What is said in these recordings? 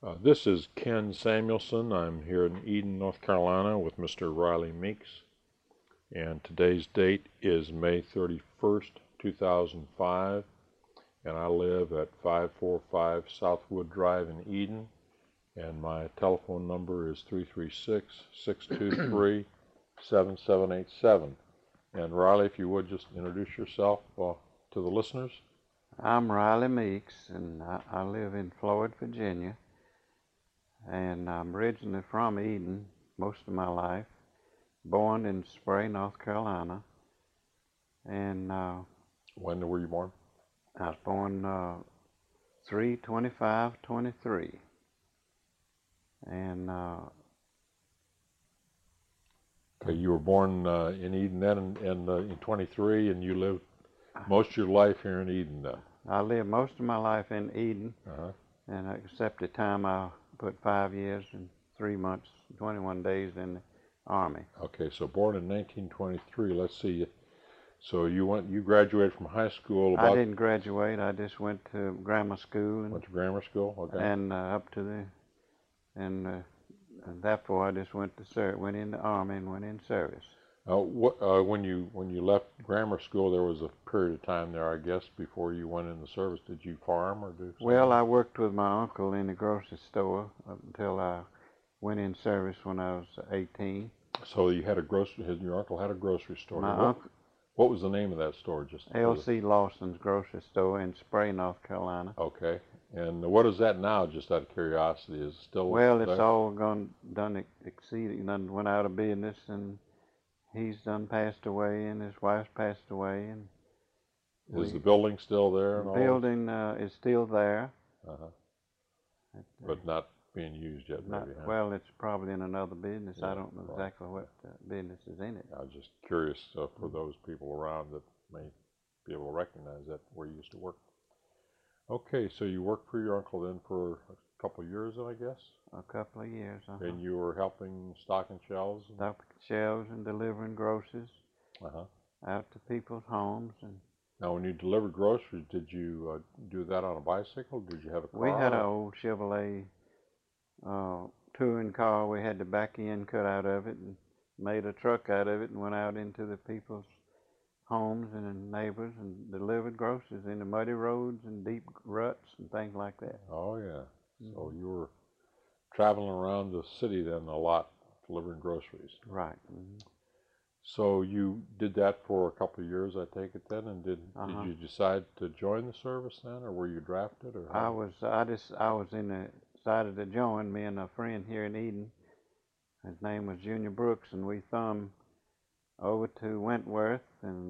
This is Ken Samuelson. I'm here in Eden, North Carolina with Mr. Riley Meeks, and today's date is May 31st, 2005, and I live at 545 Southwood Drive in Eden, and my telephone number is 336-623-7787. And Riley, if you would just introduce yourself to the listeners. I'm Riley Meeks, and I live in Floyd, Virginia, and I'm originally from Eden most of my life, born in Spray, North Carolina, and When were you born? I was born 3/25/23, and Okay, you were born in Eden then in 23, and you lived most of your life here in Eden then. I lived most of my life in Eden, Uh-huh. and except the time I put 5 years and 3 months, 21 days in the Army. Okay, so born in 1923. Let's see. So you graduated from high school I didn't graduate. I just went to grammar school went to grammar school. Okay. and up to the and therefore I just went in the Army and went in service. When you left grammar school, there was a period of time there, I guess, before you went in the service. Did you farm or do something? Well, I worked with my uncle in the grocery store up until I went in service when I was 18. So you had your uncle had a grocery store. My uncle, what was the name of that store? Just L.C. Lawson's grocery store in Spray, North Carolina. Okay. And what is that now, just out of curiosity? Is it still Well, there? it's all went out of business, and he's done passed away, and his wife's passed away, and Is the building still there? The building is still there. Uh-huh. But not being used yet, maybe, huh? Well, it's probably in another business. Yeah, I don't know exactly what business is in it. I was just curious for those people around that may be able to recognize that where you used to work. Okay, so you worked for your uncle then for a couple of years, I guess? A couple of years. And you were helping stocking shelves? Stocking shelves and delivering groceries out to people's homes. And now, when you delivered groceries, did you do that on a bicycle? Did you have a car? We had an old Chevrolet touring car. We had the back end cut out of it and made a truck out of it and went out into the people's homes and neighbors and delivered groceries in the muddy roads and deep ruts and things like that. Oh, yeah. So you were traveling around the city then a lot, delivering groceries. Right. So you did that for a couple of years, I take it then, and did you decide to join the service then, or were you drafted, or how? Decided to join. Me and a friend here in Eden. His name was Junior Brooks, and we thumbed over to Wentworth and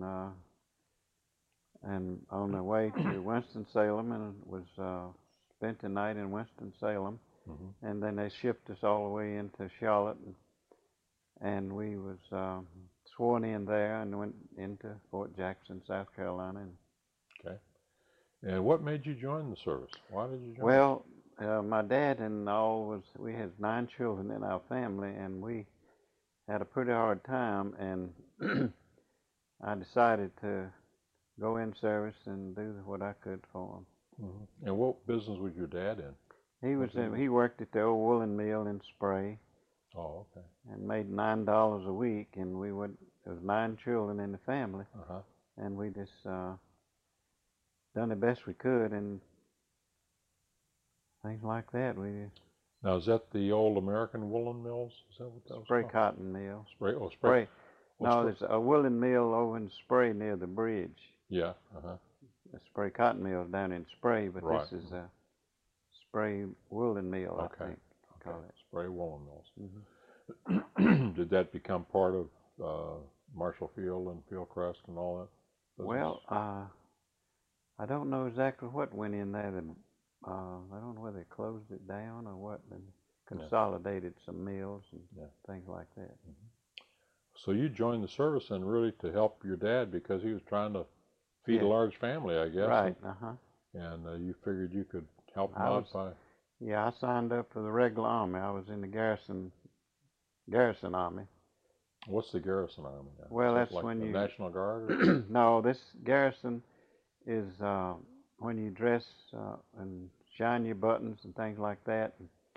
on the way to Winston-Salem, and spent the night in Winston-Salem, and then they shipped us all the way into Charlotte, and we was sworn in there and went into Fort Jackson, South Carolina. Okay. And what made you join the service? Why did you join? Well, my dad and we had 9 children in our family, and we had a pretty hard time, and I decided to go in service and do what I could for them. And what business was your dad in? He worked at the old woolen mill in Spray. Oh, okay. And made $9 a week, and there was 9 children in the family, and we just done the best we could and things like that. Now, is that the old American woolen mills? Is that what that was Spray called? cotton mill. Spray. Spray. No, there's a woolen mill over in Spray near the bridge. Yeah. The Spray cotton mill is down in Spray, but this is a Spray woolen mill, I think. Call it. Spray woolen mills. Did that become part of Marshall Field and Fieldcrest and all that business? Well, I don't know exactly what went in there. I don't know whether they closed it down or what, and consolidated some mills and things like that. So you joined the service and really to help your dad because he was trying to feed a large family, I guess. Right. And you figured you could help him out by. Yeah, I signed up for the regular army. I was in the garrison army. What's the garrison army? Well, that's like when the you National Guard. Or? No, this garrison is when you dress and shine your buttons and things like that,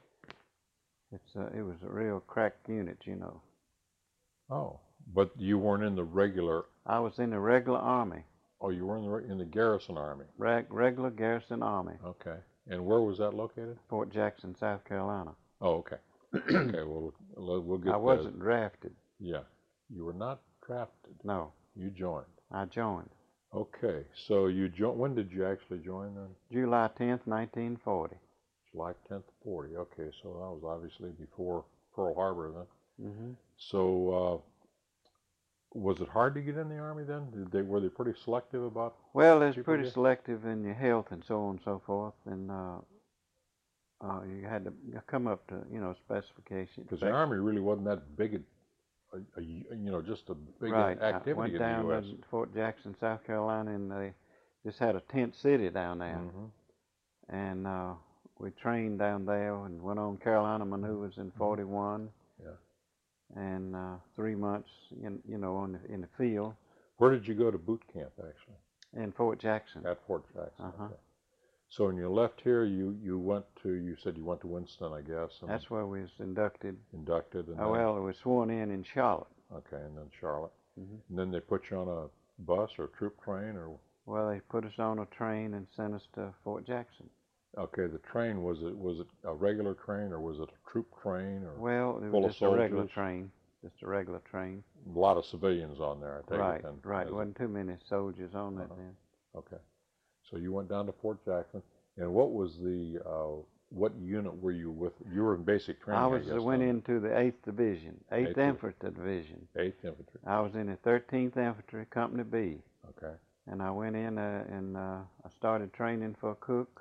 It was a real crack unit, you know. Oh, but you weren't in the regular. I was in the regular army, Oh, you were in the Garrison Army. regular garrison army, Okay. And where was that located? Fort Jackson, South Carolina. Oh, okay. Okay. Well, we'll get I that. wasn't drafted. Yeah. You were not drafted. No, You joined. I joined. Okay. So you joined. When did you actually join then? July 10th, 1940. July 10th, 40. Okay. So that was obviously before Pearl Harbor then. Hmm. So was it hard to get in the Army then? Were they pretty selective about Well, it's people pretty selective in your health and so on and so forth, and you had to come up to, you know, specifications. Because the Army really wasn't that big just a big Right. activity I went in down the U.S. to Fort Jackson, South Carolina, and they just had a tent city down there. Mm-hmm. And we trained down there and went on Carolina maneuvers in '41. Yeah. And 3 months, you know, in the field. Where did you go to boot camp actually? In Fort Jackson. At Fort Jackson. Uh-huh. Okay. So when you left here, you said you went to Winston, I guess. And that's where we was inducted. Inducted. And well, it was sworn in Charlotte. Okay, and then Charlotte. Mm-hmm. And then they put you on a bus or troop train or? Well, they put us on a train and sent us to Fort Jackson. Okay, the train, was it a regular train or was it a troop train or? Well, it full was of just a regular soldiers? train. Just a regular train. A lot of civilians on there, I take Right, it then. right. There wasn't too many soldiers on that then. Okay. So you went down to Fort Jackson, and what was what unit were you with? You were in basic training, I guess. Went into the 8th Division, 8th Infantry Division. 8th Infantry. I was in the 13th Infantry, Company B. Okay. And I went in and I started training for a cook.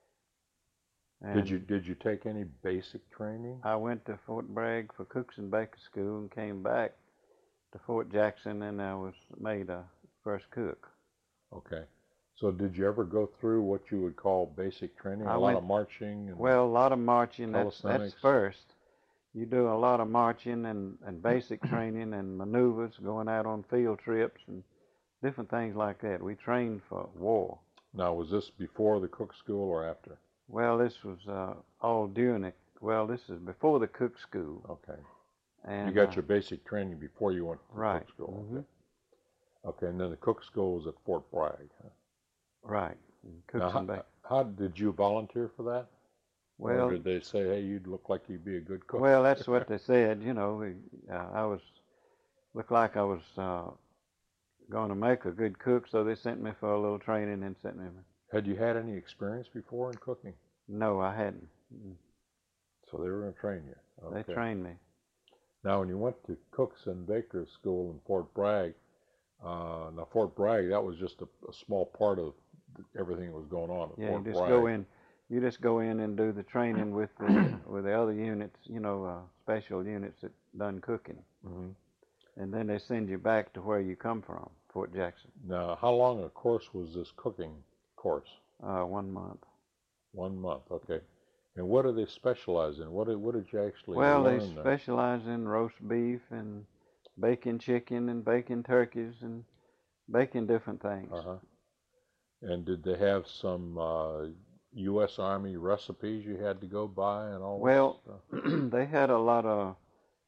And did you take any basic training? I went to Fort Bragg for Cooks and Baker School and came back to Fort Jackson, and I was made a first cook. Okay. So did you ever go through what you would call basic training? A lot of marching? Well, a lot of marching. That's first. You do a lot of marching and basic training and maneuvers, going out on field trips and different things like that. We trained for war. Now, was this before the cook school or after? Well, this was all during it. Well, this is before the cook school. Okay. And you got your basic training before you went to the cook school. Mm-hmm. Okay. Okay, and then the cook school was at Fort Bragg. Huh? Right. How did you volunteer for that? Well, or did they say, hey, you'd look like you'd be a good cook? Well, that's what they said. You know, looked like I was going to make a good cook, so they sent me for a little training and sent me. Had you had any experience before in cooking? No, I hadn't. So they were going to train you. Okay. They trained me. Now, when you went to Cooks and Bakers School in Fort Bragg, now Fort Bragg, that was just a small part of everything that was going on at Fort Bragg. You just go in and do the training with the other units, you know, special units that done cooking. Mm-hmm. And then they send you back to where you come from, Fort Jackson. Now, how long a course was this cooking course? 1 month. 1 month, okay. And what do they specialize in? What did you actually learn? Well, they specialize in roast beef and baking chicken and baking turkeys and baking different things. Uh-huh. And did they have some U.S. Army recipes you had to go by and all that stuff? They had a lot of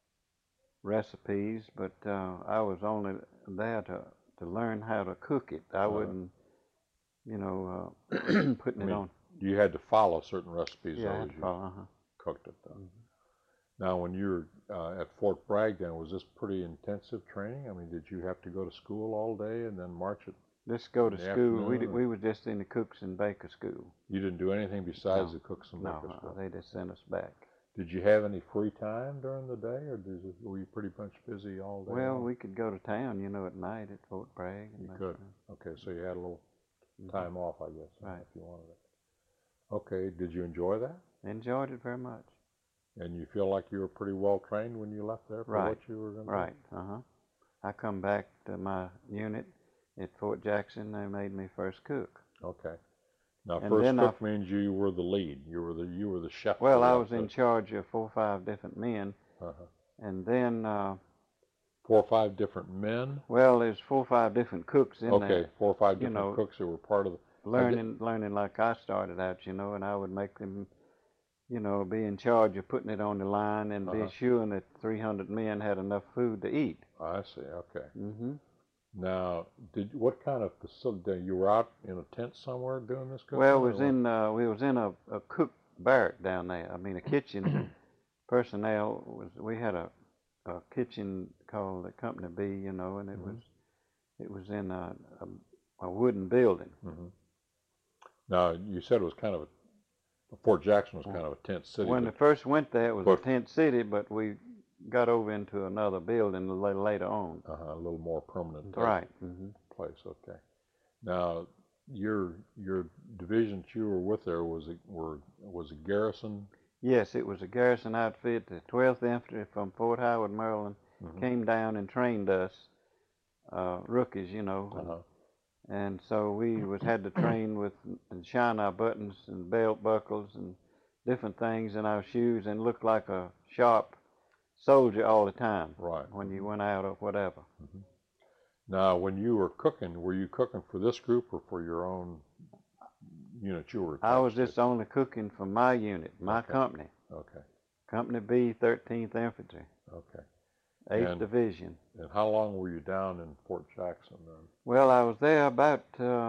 recipes, but I was only there to learn how to cook it. I wouldn't, you know, putting it on. You had to follow certain recipes as you cooked it, though. Mm-hmm. Now, when you were at Fort Bragg, then, was this pretty intensive training? I mean, did you have to go to school all day and then march it? Just go to school. We were just in the Cooks and Baker School. You didn't do anything besides the Cooks and Baker School? No, they just sent us back. Did you have any free time during the day, or were you pretty much busy all day? Well, we could go to town, you know, at night at Fort Bragg. You could. Okay, so you had a little time off, I guess, if you wanted it. Okay, did you enjoy that? Enjoyed it very much. And you feel like you were pretty well trained when you left there for what you were going to do? Right, I come back to my unit at Fort Jackson. They made me first cook. Okay. Now, first cook means you were the lead. You were the chef. Well, I was in charge of 4 or 5 different men. And then 4 or 5 different men? Well, there's 4 or 5 different cooks in there. Okay, 4 or 5 different cooks that were part of the... Learning like I started out, you know, and I would make them you know, be in charge of putting it on the line and be Uh-huh. sure that 300 men had enough food to eat. I see. Okay. Hmm. Now, what kind of facility? You were out in a tent somewhere doing this cooking, Well, or what? we was in a cook barrack down there. I mean, a kitchen personnel was. We had a kitchen called the Company B, you know, and it was in a wooden building. Mm-hmm. Now, you said it was kind of Fort Jackson was kind of a tent city, When but we first went there, it was a but tent city, but we got over into another building later on. a little more permanent type Right. Hmm. place. Okay. Now, your division that you were with there was a garrison. Yes, it was a garrison outfit. The 12th Infantry from Fort Howard, Maryland, Mm-hmm. came down and trained us, rookies, you know, Uh-huh. and so we had to train with and shine our buttons and belt buckles and different things in our shoes and look like a sharp soldier all the time Right. when you went out or whatever. Mm-hmm. Now, when you were cooking, were you cooking for this group or for your own unit you were I was attached just only cooking for my unit, my Okay. company, Okay. Company B, 13th Infantry, Okay. 8th And Division. and how long were you down in Fort Jackson then? Well, I was there about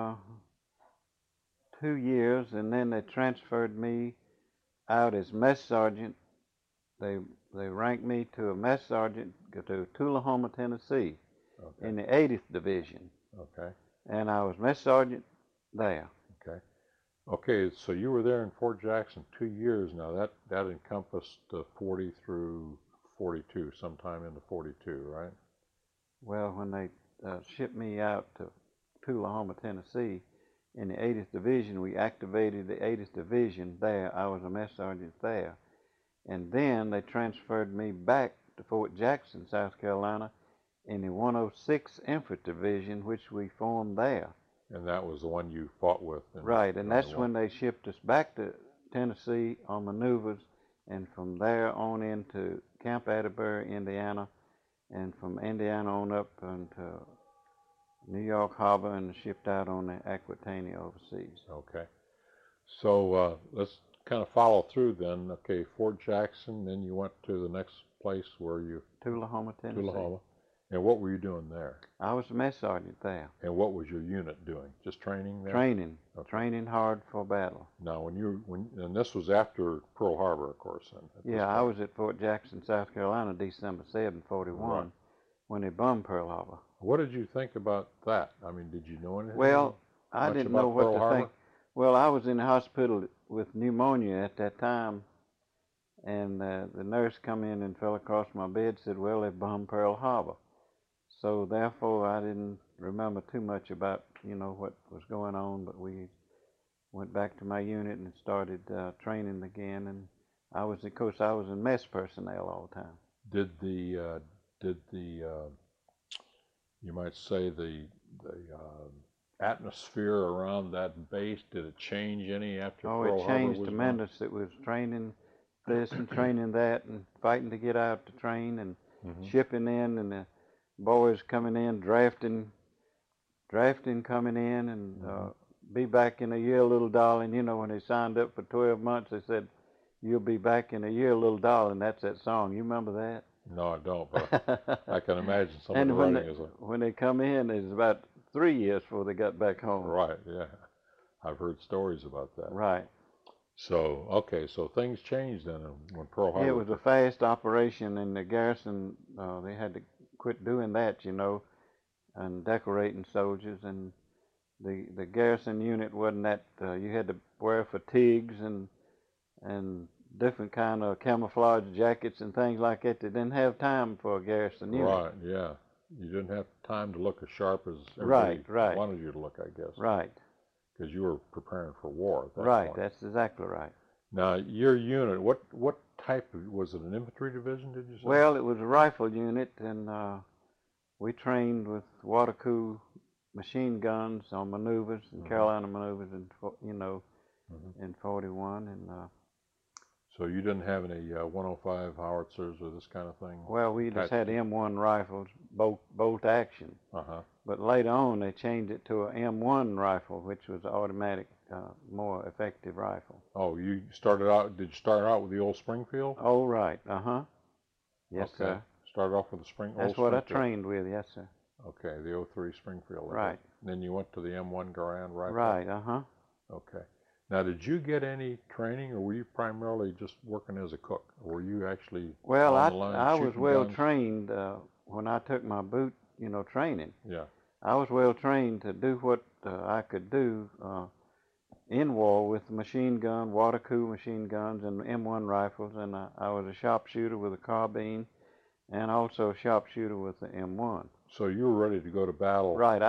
2 years, and then they transferred me out as mess sergeant. They they ranked me to a mess sergeant to Tullahoma, Tennessee, Okay. in the 80th Division, Okay. and I was mess sergeant there. Okay. Okay. So you were there in Fort Jackson 2 years. Now that encompassed 40 through 42, sometime into 42, right? Well, when they shipped me out to Tullahoma, Tennessee, in the 80th Division, we activated the 80th Division there. I was a mess sergeant there. And then they transferred me back to Fort Jackson, South Carolina, in the 106th Infantry Division, which we formed there. And that was the one you fought with. Right, and that's when they shipped us back to Tennessee on maneuvers, and from there on into Camp Atterbury, Indiana, and from Indiana on up into New York Harbor and shipped out on the Aquitania overseas. Okay. So let's kind of follow through then. Okay, Fort Jackson. Then you went to the next place where you Tullahoma, Tennessee. Tullahoma. And what were you doing there? I was a mess sergeant there. And what was your unit doing? Just training there? Training, Okay. training hard for battle. Now, and this was after Pearl Harbor, of course. Then, Yeah, I was at Fort Jackson, South Carolina, December 7, 41, right. when they bombed Pearl Harbor. What did you think about that? I mean, did you know anything? Well, I much didn't about know what Pearl to Harbor? think. Well, I was in the hospital with pneumonia at that time, and the nurse come in and fell across my bed, said, well, they bombed Pearl Harbor. So therefore, I didn't remember too much about, you know, what was going on, but we went back to my unit and started training again, and of course, I was in mess personnel all the time. Did the you might say the atmosphere around that base, did it change any after Oh, Pearl it Harbor changed was tremendous. It was training this and training that and fighting to get out to train and gone? shipping in and the boys coming in, drafting coming in and be back in a year, little darling. You know, when they signed up for 12 months, they said, you'll be back in a year, little darling. That's that song. You remember that? No, I don't, but I can imagine some of And the writing is when they come in, it's about 3 years before they got back home. right. Yeah, I've heard stories about that. Right. So okay, so things changed then when Pearl Harbor. Yeah, it was a fast operation, and the garrison they had to quit doing that, you know, and decorating soldiers. And the garrison unit wasn't that you had to wear fatigues and different kind of camouflage jackets and things like that. They didn't have time for a garrison unit. Right. Yeah. You didn't have time to look as sharp as everybody Right. wanted you to look, I guess. Right. Because you were preparing for war at that Right. point. That's exactly right. Now, your unit, what type of, was it an infantry division, did you say? Well, it was a rifle unit, and we trained with water-cooled machine guns on maneuvers and Carolina maneuvers, and you know, in 41, and So you didn't have any 105 howitzers or this kind of thing? Well, we just had attached to- M1 rifles, bolt action. Uh-huh. But later on, they changed it to an M1 rifle, which was an automatic, more effective rifle. Oh, you started out, did you start out with the old Springfield? Oh, right. Uh-huh. Yes, Okay. sir. Started off with the That's old what I Springfield. trained with, yes, sir. Okay, the 03 Springfield. Right. Then you went to the M1 Garand rifle? Right, uh-huh. Okay. Now, did you get any training, or were you primarily just working as a cook? Or were you actually Well, on the line I was shooting well guns? trained when I took my boot, training. Yeah. I was well trained to do what I could do in war with the machine gun, water-cooled machine guns, and M1 rifles, and I was a sharpshooter with a carbine, and also a sharpshooter with the M1. So you were ready to go to battle. Right.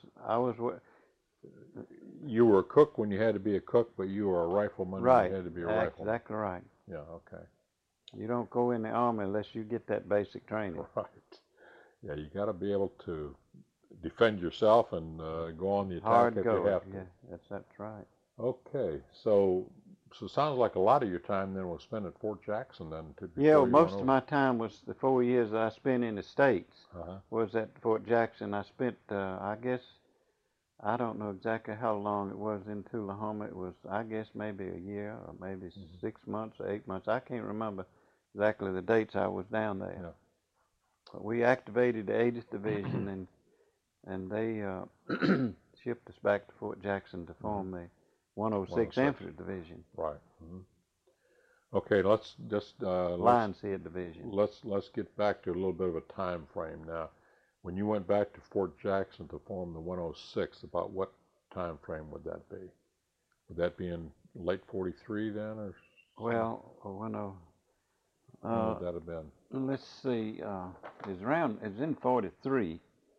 You were a cook when you had to be a cook, but you were a rifleman when you had to be a rifleman. Exactly right. Yeah, okay. You don't go in the army unless you get that basic training. Right. Yeah, you got to be able to defend yourself and go on the attack Hard if going. you have to. Yeah, that's right. Okay, so it sounds like a lot of your time then was spent at Fort Jackson then. Yeah, most of my time was the 4 years that I spent in the States. Uh-huh. Was at Fort Jackson. I spent, I guess, I don't know exactly how long it was in Tullahoma. It was, I guess, maybe a year or maybe 6 months or 8 months. I can't remember exactly the dates I was down there. Yeah. But we activated the 80th Division, and they shipped us back to Fort Jackson to form the 106th Infantry Division. Right. Okay, let's just Lion's Head Division. Let's get back to a little bit of a time frame now. When you went back to Fort Jackson to form the 106, about what time frame would that be? Would that be in late 43 then, or? Well, when when would that have been? let's see, it's in 43.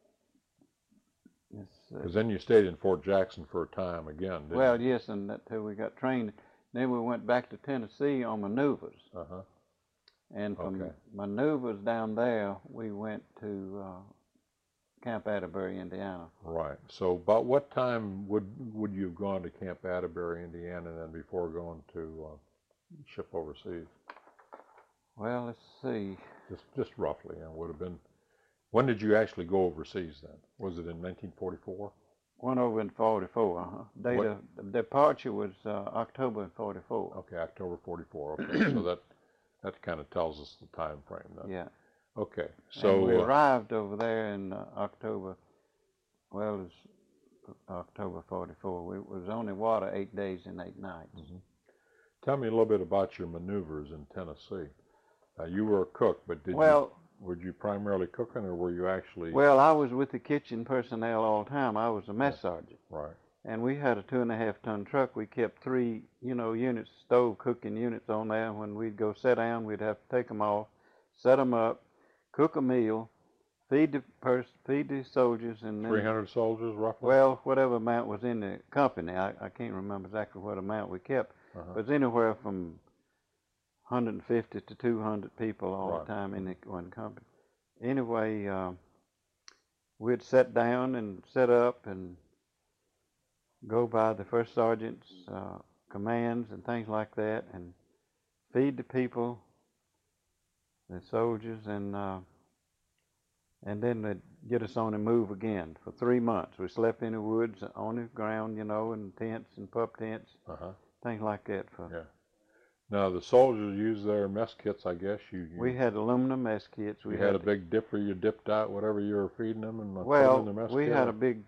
Because then you stayed in Fort Jackson for a time again, didn't Well, you? yes, and until we got trained. Then we went back to Tennessee on maneuvers. Uh-huh. And from Okay. maneuvers down there, we went to Camp Atterbury, Indiana. Right. So about what time would you have gone to Camp Atterbury, Indiana, then before going to ship overseas? Well, let's see. Just roughly, it would have been. When did you actually go overseas then? Was it in 1944? Went over in 44. Date of departure was October in 44. Okay, October 44. Okay, so that kind of tells us the time frame then. Yeah. Okay, so and we arrived over there in October. Well, it was October 44. It was only water 8 days and 8 nights. Tell me a little bit about your maneuvers in Tennessee. You were a cook, but were you primarily cooking, or were you actually? Well, I was with the kitchen personnel all the time. I was a mess sergeant. Right. And we had a 2.5-ton truck. We kept 3, units, stove cooking units on there. When we'd go sit down, we'd have to take them off, set them up, cook a meal, feed the soldiers, and then 300 soldiers, roughly? Well, whatever amount was in the company. I can't remember exactly what amount we kept. But it was anywhere from 150 to 200 people all the time in the one company. Anyway, we'd sit down and set up and go by the first sergeant's commands and things like that, and feed the people, the soldiers, and then they'd get us on the move again for 3 months. We slept in the woods, on the ground, in tents and pup tents, things like that. Yeah. Now the soldiers used their mess kits, I guess. We had aluminum mess kits. We had a big dipper. You dipped out whatever you were feeding them and put them in the mess kit. We had a big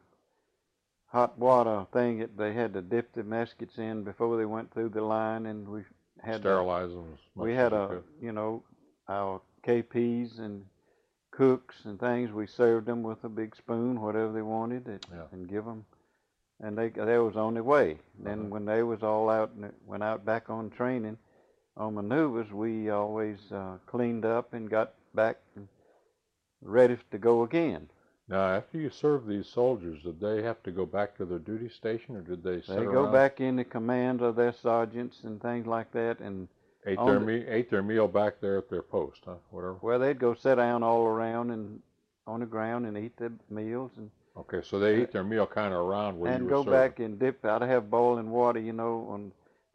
hot water thing that they had to dip the mess kits in before they went through the line, and we had sterilize them as much we had as you could. Our KPs and cooks and things. We served them with a big spoon, whatever they wanted, and give them. And they was on their way. Then when they was all out and went out back on training, on maneuvers, we always cleaned up and got back and ready to go again. Now, after you served these soldiers, did they have to go back to their duty station, or did they sit around? They go back in the command of their sergeants and things like that, and ate their meal back there at their post, huh? Whatever. Well, they'd go sit down all around and on the ground and eat their meals and. Okay, so they eat their meal kind of around where you were and go serving. back and dip. I'd have boiling water, on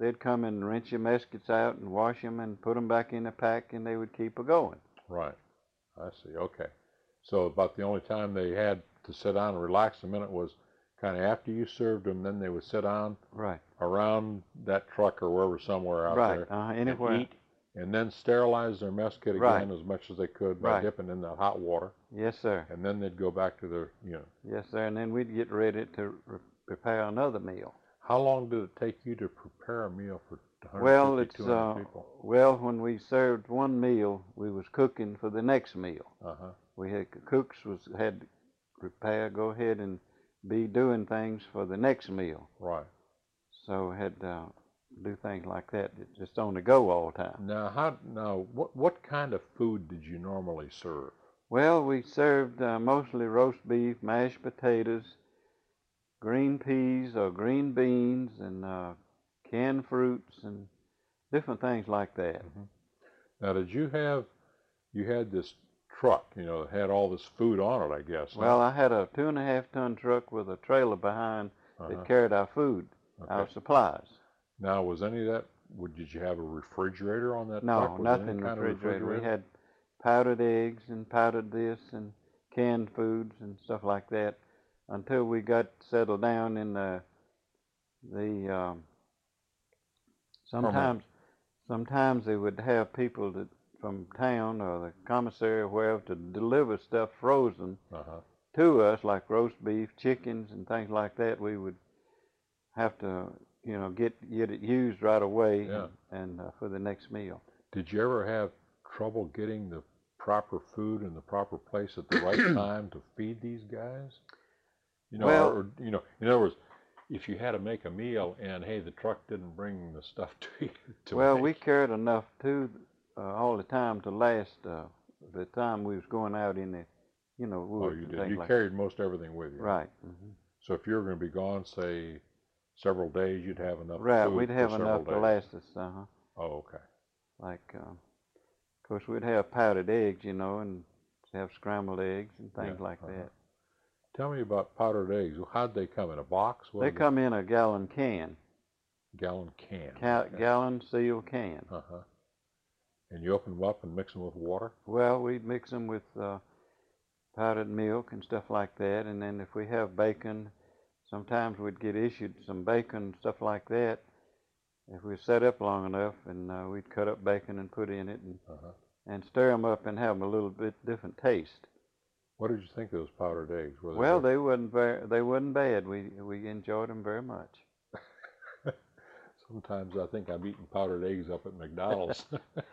they'd come and rinse your muskets out and wash them and put them back in the pack, and they would keep a going. Right. I see. Okay. So about the only time they had to sit down and relax a minute was kind of after you served them, then they would sit down Right. around that truck or wherever somewhere out Right. there Anywhere. and eat, and then sterilize their mess kit Right. again as much as they could by Right. dipping in that hot water, Yes, sir. and then they'd go back to their unit. Yes, sir. And then we'd get ready to prepare another meal. How long did it take you to prepare a meal for 150, Well, 200 people? well, when we served one meal, we was cooking for the next meal. Uh-huh. We had cooks had to prepare, go ahead and be doing things for the next meal. Right. So had to do things like that, just on the go all the time. Now, what kind of food did you normally serve? Well, we served mostly roast beef, mashed potatoes, green peas or green beans, and canned fruits and different things like that. Mm-hmm. Now, you had this truck, that had all this food on it, I guess. Well, huh? I had a 2.5-ton truck with a trailer behind Uh-huh. that carried our food, our Okay. supplies. Now, was any of that, did you have a refrigerator on that No, truck? Was there any nothing kind of refrigerator. We had powdered eggs and powdered this and canned foods and stuff like that until we got settled down in the sometimes they would have people from town or the commissary or wherever to deliver stuff frozen Uh-huh. to us, like roast beef, chickens, and things like that. We would have to, get it used right away. Yeah. and for the next meal. Did you ever have trouble getting the proper food in the proper place at the right time to feed these guys? Well- or in other words, if you had to make a meal and hey, the truck didn't bring the stuff to you to Well, make. we carried enough too all the time to last the time we was going out in the, Oh, woods you and did. things You like carried most everything with you. Right. Mm-hmm. So if you were going to be gone, say, several days, you'd have enough Right. food We'd for have several enough to days. last us. Oh, okay. Like, of course, we'd have powdered eggs, and have scrambled eggs and things Yeah, like uh-huh. that. Tell me about powdered eggs. How'd they come, in a box? They come in a gallon can, Gallon can. Okay. gallon seal can. Uh-huh. And you open them up and mix them with water? Well, we'd mix them with powdered milk and stuff like that, and then if we have bacon, sometimes we'd get issued some bacon and stuff like that. If we set up long enough, and we'd cut up bacon and put in it, Uh-huh. and stir them up and have them a little bit different taste. What did you think of those powdered eggs? Were Well, good? they wasn't bad. We enjoyed them very much. Sometimes I think I'm eating powdered eggs up at McDonald's.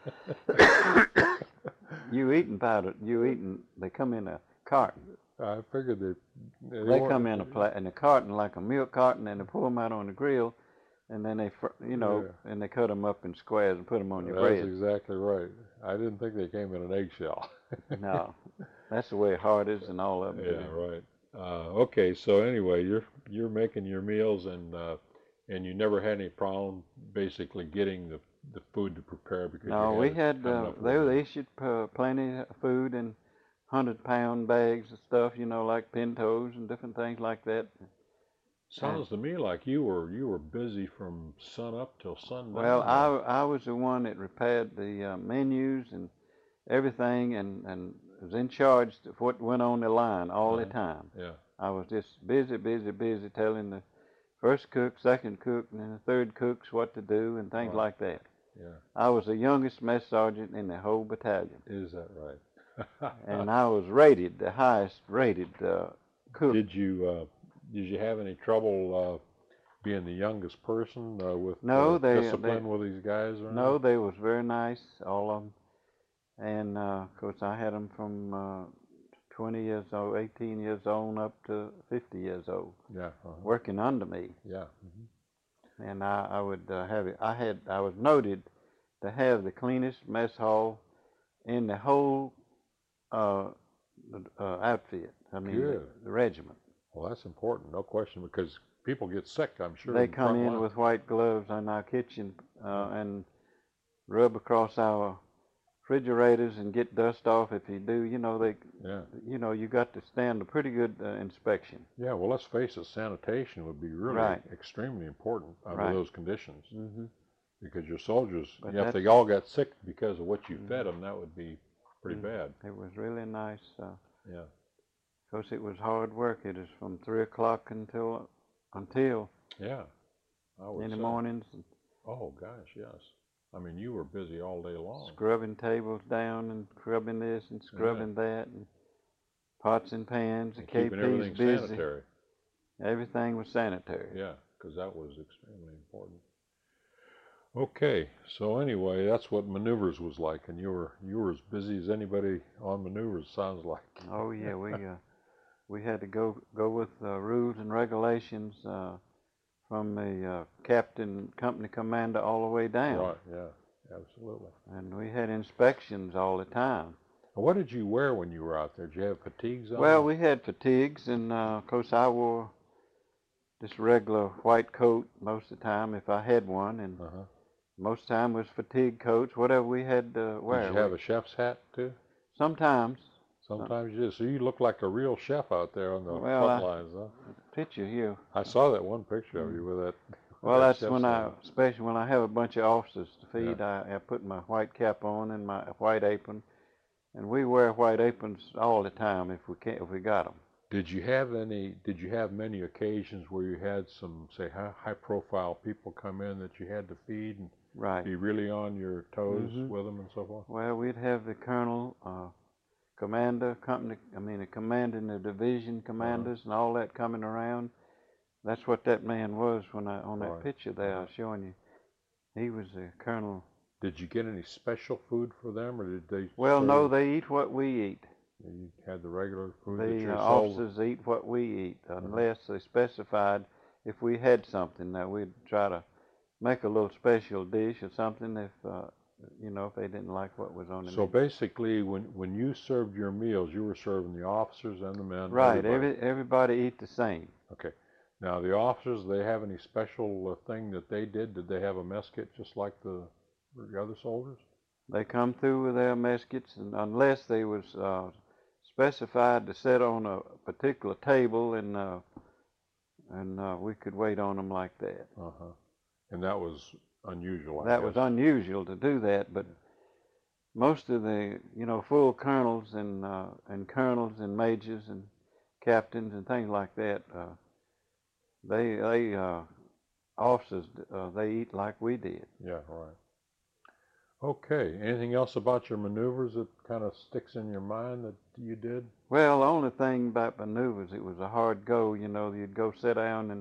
They come in a carton. I figured They weren't- come in a carton, like a milk carton, and they pull them out on the grill, and then Yeah. and they cut them up in squares and put them on your That's bread. exactly right. I didn't think they came in an eggshell. No, that's the way hard is and all of them. Yeah, right. Okay, so anyway, you're making your meals, and you never had any problem basically getting the food to prepare because No, you we had had enough they with you. issued plenty of food in 100-pound bags of stuff, like pintos and different things like that. Sounds to me like you were busy from sun up till sundown. Well, I was the one that repaired the menus and everything, and was in charge of what went on the line all the time. Yeah. I was just busy telling the first cook, second cook, and then the third cooks what to do and things Right. like that. Yeah. I was the youngest mess sergeant in the whole battalion, Is that right? and I was rated the highest rated cook. Did you have any trouble being the youngest person with No, discipline with these guys? Or No, anything? they was very nice, all of them. And of course, I had them from 20 years old, 18 years old, up to 50 years old, Yeah. working under me. Yeah. And I would have it. I was noted to have the cleanest mess hall in the whole outfit. I mean, Good. the regiment. Well, that's important, no question, because people get sick, I'm sure. They in the come front in line. with white gloves on our kitchen and rub across our refrigerators and get dust off. If you do, Yeah. you got to stand a pretty good inspection. Yeah, well, let's face it, sanitation would be really Right. extremely important under Right. those conditions. Hmm. Because your soldiers, But if they that's- all got sick because of what you Mhm. fed them, that would be pretty bad. It was really nice. Yeah. Of course, it was hard work. It is from 3 o'clock until Yeah, I would in the say. mornings, Oh, gosh, yes. I mean, you were busy all day long. scrubbing tables down and scrubbing this and scrubbing that, and pots and pans. The And keeping KP's everything busy. sanitary. Everything was sanitary. Yeah, because that was extremely important. Okay, so anyway, that's what maneuvers was like, and you were as busy as anybody on maneuvers, sounds like. Oh yeah, we had to go with rules and regulations from the captain, company commander, all the way down. Right, yeah, absolutely. And we had inspections all the time. And what did you wear when you were out there? Did you have fatigues on? Well, we had fatigues, and of course I wore this regular white coat most of the time if I had one, and most of the time was fatigue coats, whatever we had to wear. Did you have a chef's hat too? Sometimes. Sometimes you did. So you look like a real chef out there on the front lines, huh? Picture here. I saw that one picture of you with that. Well, that that's when especially when I have a bunch of officers to feed, Yeah. I put my white cap on and my white apron, and we wear white aprons all the time if we got them. Did you have many occasions where you had some, say, high-profile people come in that you had to feed and be really on your toes with them and so forth? Well, we'd have the colonel, commander, commanding the division commanders and all that coming around. That's what that man was on that picture there I was showing you. He was the colonel. Did you get any special food for them, or did they? Well, no, they eat what we eat. You had the regular food. The officers eat what we eat, unless they specified if we had something that we'd try to make a little special dish or something if if they didn't like what was on the menu. So basically, when you served your meals, you were serving the officers and the men. Right. Everybody eat the same. Okay. Now the officers, they have any special thing that they did? Did they have a mess kit just like the other soldiers? They come through with their mess kits, and unless they was specified to sit on a particular table, and we could wait on them like that. And that was unusual. That was unusual to do that, but most of the full colonels and colonels and majors and captains and things like that, they officers they eat like we did. Yeah, right. Okay. Anything else about your maneuvers that kind of sticks in your mind that you did? Well, the only thing about maneuvers, it was a hard go. You'd go sit down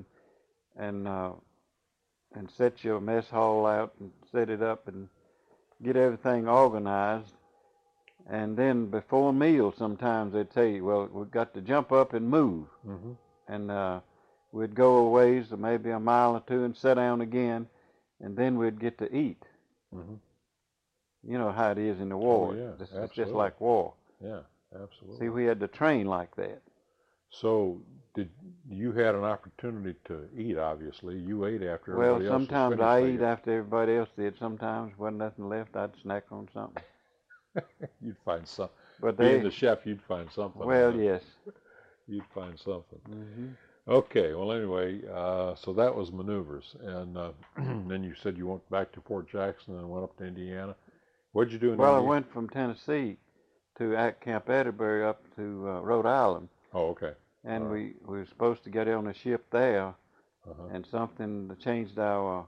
and set your mess hall out and set it up and get everything organized. And then before meal, sometimes they'd tell you, well, we've got to jump up and move. And we'd go a ways, maybe a mile or two, and sit down again, and then we'd get to eat. You know how it is in the war. It's just like war. Yeah, absolutely. See, we had to train like that. So you had an opportunity to eat, obviously. You ate after everybody else. Well, sometimes I eat after everybody else did. Sometimes wasn't nothing left, I'd snack on something. You'd find something. But being the chef, you'd find something. Well, yes. You'd find something. Okay, well, anyway, so that was maneuvers. And then you said you went back to Fort Jackson and went up to Indiana. What did you do in Indiana? Well, I went from Tennessee to Camp Atterbury up to Rhode Island. Oh, okay. And we were supposed to get on a ship there, and something changed our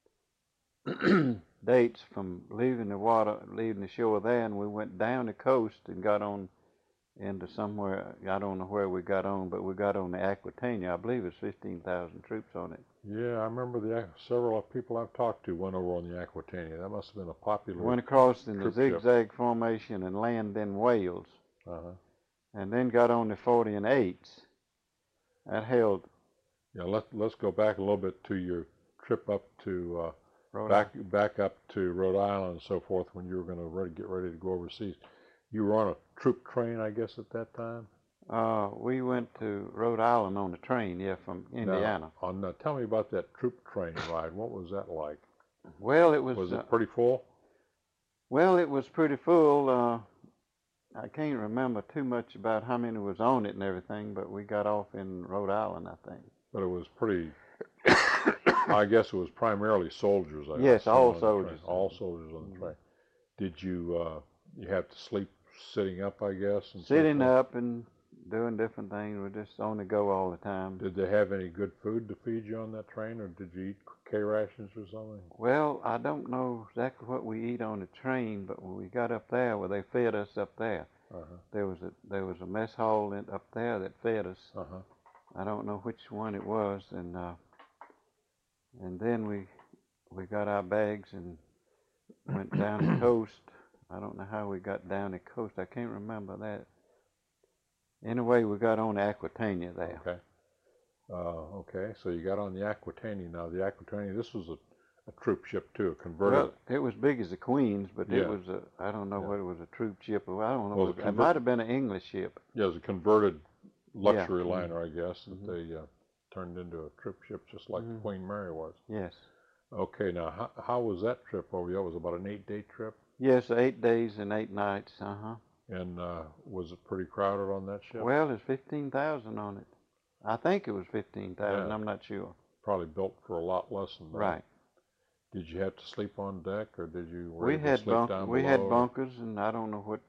dates from leaving the shore there, and we went down the coast and got on into somewhere. I don't know where we got on, but we got on the Aquitania. I believe it's 15,000 troops on it. Yeah, I remember several people I've talked to went over on the Aquitania. That must have been a popular. Went across in the zigzag ship formation and landed in Wales. And then got on the 40 and 8s. That held. Yeah, let's go back a little bit to your trip up to back up to Rhode Island and so forth when you were going to get ready to go overseas. You were on a troop train, I guess, at that time? We went to Rhode Island on a train, from Indiana. Now, tell me about that troop train ride. What was that like? Well, it was. Was it pretty full? Well, it was pretty full. I can't remember too much about how many was on it and everything, but we got off in Rhode Island, I think. But it was pretty. I guess it was primarily soldiers. I Yes, assume, all on the train. soldiers. All soldiers on the train. Did you have to sleep sitting up? I guess. And so Sitting forth? up and doing different things. We're just on the go all the time. Did they have any good food to feed you on that train, or did you eat K rations or something? Well, I don't know exactly what we eat on the train, but when we got up there, well, they fed us up there. Uh-huh. There was a mess hall up there that fed us. Uh-huh. I don't know which one it was, and then we got our bags and went down the coast. I don't know how we got down the coast. I can't remember that. Anyway, we got on the Aquitania there. Okay. Okay. So you got on the Aquitania. Now the Aquitania, this was a troop ship too, a converted. Well, it was big as the Queen's, but Yeah. it was I don't know Yeah. whether it was a troop ship or I don't know. Well, It might have been an English ship. Yeah, it was a converted luxury Yeah. liner, I guess, that Mhm. they turned into a troop ship just like Mhm. Queen Mary was. Yes. Okay. Now how was that trip over? That was about an 8-day trip. Yes, 8 days and 8 nights. Uh-huh. And was it pretty crowded on that ship? Well, there's 15,000 on it. I think it was 15,000. Yeah. I'm not sure. Probably built for a lot less than that. Right. Did you have to sleep on deck, or did you were We able to had sleep down we below? had bunkers, and I don't know what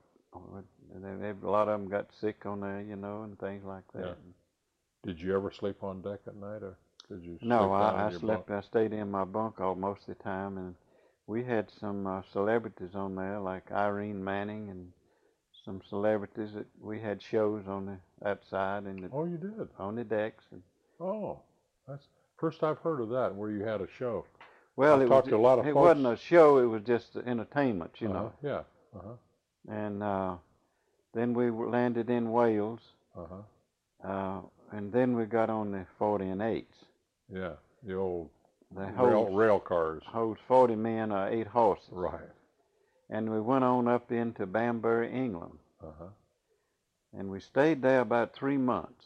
a lot of them got sick on there, and things like that. Yeah. Did you ever sleep on deck at night, or did you No, sleep down I in your slept. bunk? I stayed in my bunk all most of the time, and we had some celebrities on there, like Irene Manning, and some celebrities that we had shows on the outside and Oh, you did? on the decks. And, Oh, that's first I've heard of that, where you had a show. well, I've talked to a lot of it folks. wasn't a show; it was just entertainment, know. Yeah. Uh-huh. And then we landed in Wales, Uh-huh. and then we got on the 40 and 8s. Yeah, the old They rail cars. holds 40 men or 8 horses. Right. And we went on up into Banbury, England. Uh-huh. And we stayed there about 3 months.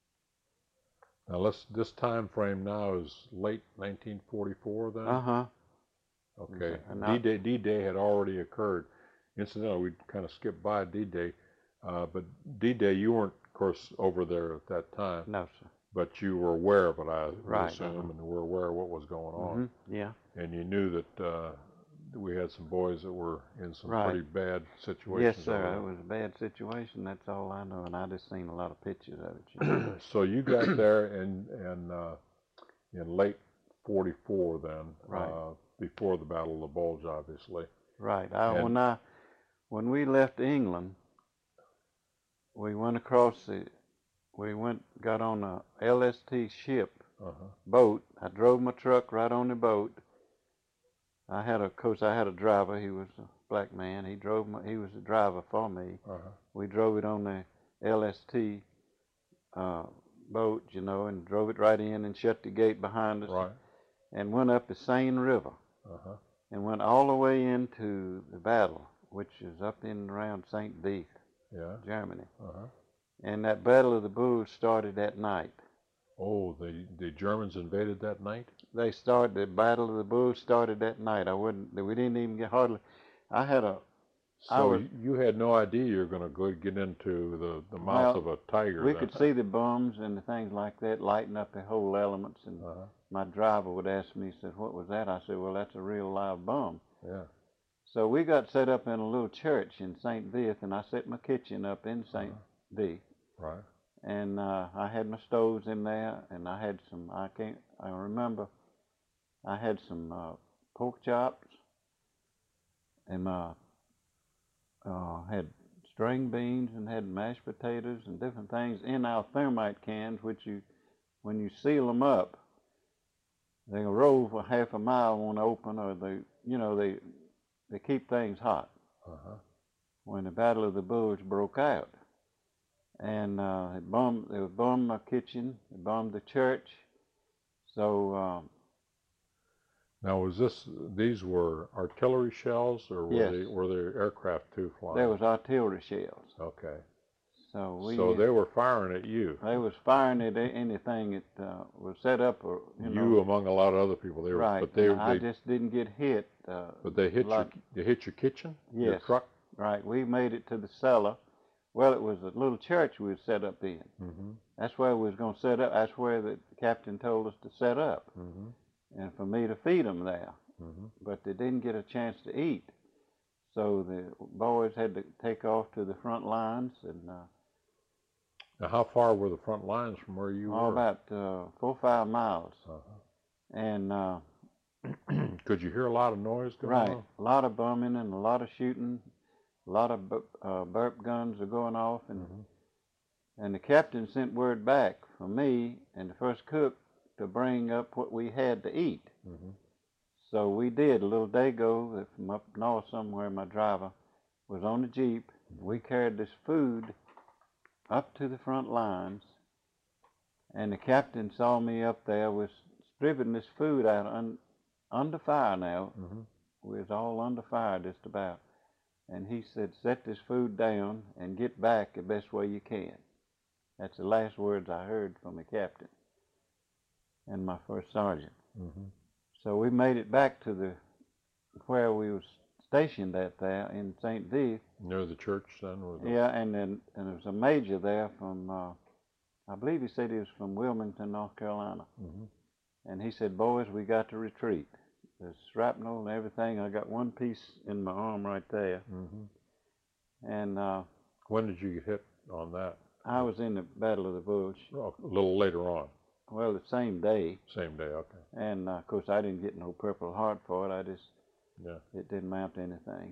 Now this time frame now is late 1944 then? Uh-huh. Okay. And D-Day had already occurred. Incidentally, we kind of skipped by D-Day, but D-Day, you weren't, of course, over there at that time. No, sir. But you were aware of it, I would Right, assume, and were aware of what was going on. Yeah. And you knew that we had some boys that were in some Right. pretty bad situations. Yes, sir. It was a bad situation. That's all I know, and I just seen a lot of pictures of it. So you got there in late '44 then, Right. Before the Battle of the Bulge, obviously. Right. And- When we left England, we went across got on a LST ship Uh-huh. boat. I drove my truck right on the boat. I had a driver. He was a black man. He was the driver for me. Uh-huh. We drove it on the LST boat, and drove it right in and shut the gate behind us. Right. And went up the Seine River Uh-huh. and went all the way into the battle, which is up in around St. Vith, Yeah. Germany. Uh-huh. And that Battle of the Bulge started that night. Oh, the Germans invaded that night? The Battle of the Bulge started that night. We didn't even get hardly, I had a, So you had no idea you were going to get into the mouth of a tiger. We then. could see the bombs and the things like that lighting up the whole elements. And my driver would ask me, he said, "What was that?" I said, "Well, that's a real live bomb." Yeah. So we got set up in a little church in St. Vith, and I set my kitchen up in St. Vith. Right. And I had my stoves in there, and I had some, I remember, I had some pork chops, and had string beans, and had mashed potatoes and different things in our thermite cans, which when you seal them up, they roll for half a mile when open, or they keep things hot. When the Battle of the Bulge broke out. And they bombed my kitchen, they bombed the church. So now these were artillery shells, or yes. were they aircraft too flying? There was artillery shells. Okay. So we So they were firing at you. they was firing at anything that was set up, or You among a lot of other people. They were, right. but they I just didn't get hit. but they hit your kitchen, your Yes, truck. right. We made it to the cellar. Well, it was a little church we was set up in. Mm-hmm. That's where we was going to set up. That's where the captain told us to set up, Mm-hmm. and for me to feed them there. Mm-hmm. But they didn't get a chance to eat, so the boys had to take off to the front lines, and Now, how far were the front lines from where you were? about 4 or 5 miles. And could you hear a lot of noise going right, on? a lot of bumming and a lot of shooting, a lot of burp guns are going off, and the captain sent word back for me and the first cook to bring up what we had to eat. So we did. A little Dago from up north somewhere, my driver was on the Jeep. We carried this food up to the front lines, and the captain saw me up there, was stripping this food out under fire now. We was all under fire just about. And he said, set this food down and get back the best way you can. That's the last words I heard from the captain and my first sergeant. So we made it back to where we was stationed at there in St. Vith. Near the church then? Yeah, and there was a major there from, I believe he said he was from Wilmington, North Carolina. And he said, boys, we got to retreat. There's shrapnel and everything. I got one piece in my arm right there. And when did you get hit on that? I was in the Battle of the Bulge. Oh, a little later on. Well, the same day. Same day, okay. And of course, I didn't get no Purple Heart for it. It didn't amount to anything.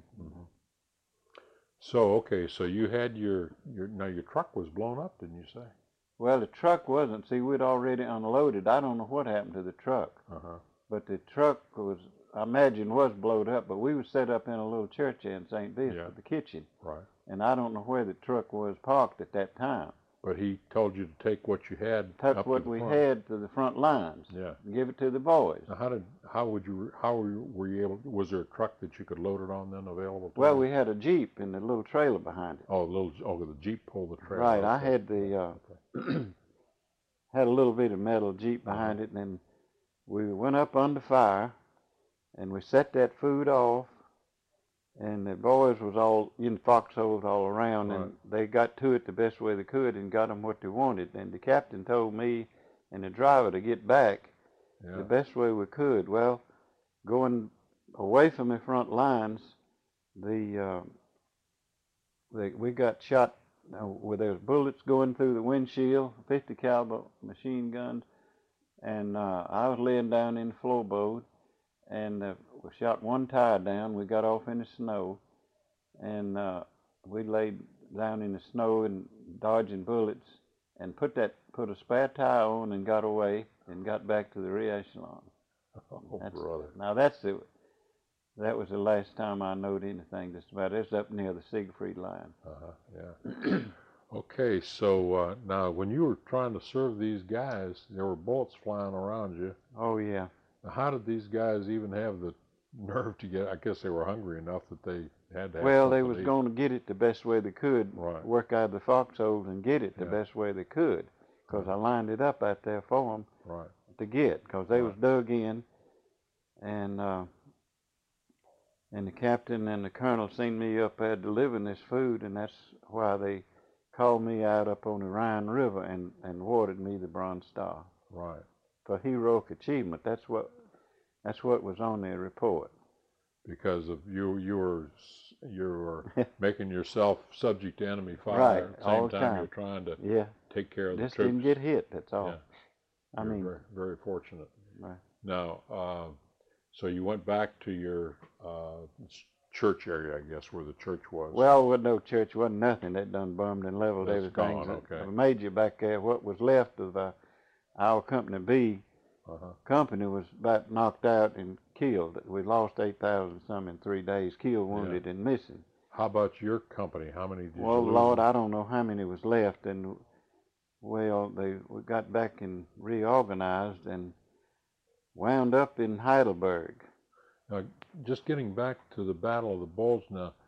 So, okay, so you had your truck was blown up, didn't you say? Well, the truck wasn't. See, we'd already unloaded. I don't know what happened to the truck. But the truck was, I imagine, was blowed up. But we were set up in a little church in St. Vith with the kitchen. Right. And I don't know where the truck was parked at that time. But he told you to take what you had. Took what we had to the front lines. Yeah. And give it to the boys. Now, how were you able? Was there a truck that you could load it on then available? Well, we had a Jeep and a little trailer behind it. Oh, the Jeep pulled the trailer. Right. I had the had a little bit of metal Jeep behind it, and then we went up under fire, and we set that food off, and the boys was all in foxholes all around, and they got to it the best way they could and got them what they wanted. And the captain told me and the driver to get back the best way we could. Well, going away from the front lines, we got shot where there was bullets going through the windshield, 50 caliber machine guns, and I was laying down in the floorboard, and we shot one tire down. We got off in the snow, and we laid down in the snow and dodging bullets, and put a spare tire on and got away and got back to the rear echelon. Oh, brother! Now that was the last time I knowed anything just about it. It's up near the Siegfried line. Yeah. Okay, so now when you were trying to serve these guys, there were bullets flying around you. Oh yeah. Now, how did these guys even have the nerve to get? I guess they were hungry enough that they had to have Well, they something was to eat. going to get it the best way they could. Right. Work out of the foxholes and get it the best way they could, because I lined it up out there for them to get, because they was dug in, and the captain and the colonel seen me up there delivering this food, and that's why they called me out up on the Rhine River and awarded me the Bronze Star. Right. For heroic achievement. That's what was on the report. Because of you were making yourself subject to enemy fire. Right. At the all same the time time. you're trying to take care of Just the troops. didn't get hit. That's all. Yeah. I mean, very, very fortunate. Right. Now, so you went back to your church area, I guess, where the church was. Well, there was no church, wasn't nothing. They done bummed and leveled That's everything. gone, okay. The major back there, what was left of our Company B company was about knocked out and killed. We lost 8,000 some in 3 days, killed, wounded, and missing. How about your company? How many did you Well, lose? Lord, I don't know how many was left, and we got back and reorganized and wound up in Heidelberg. Now, just getting back to the Battle of the Bulge now,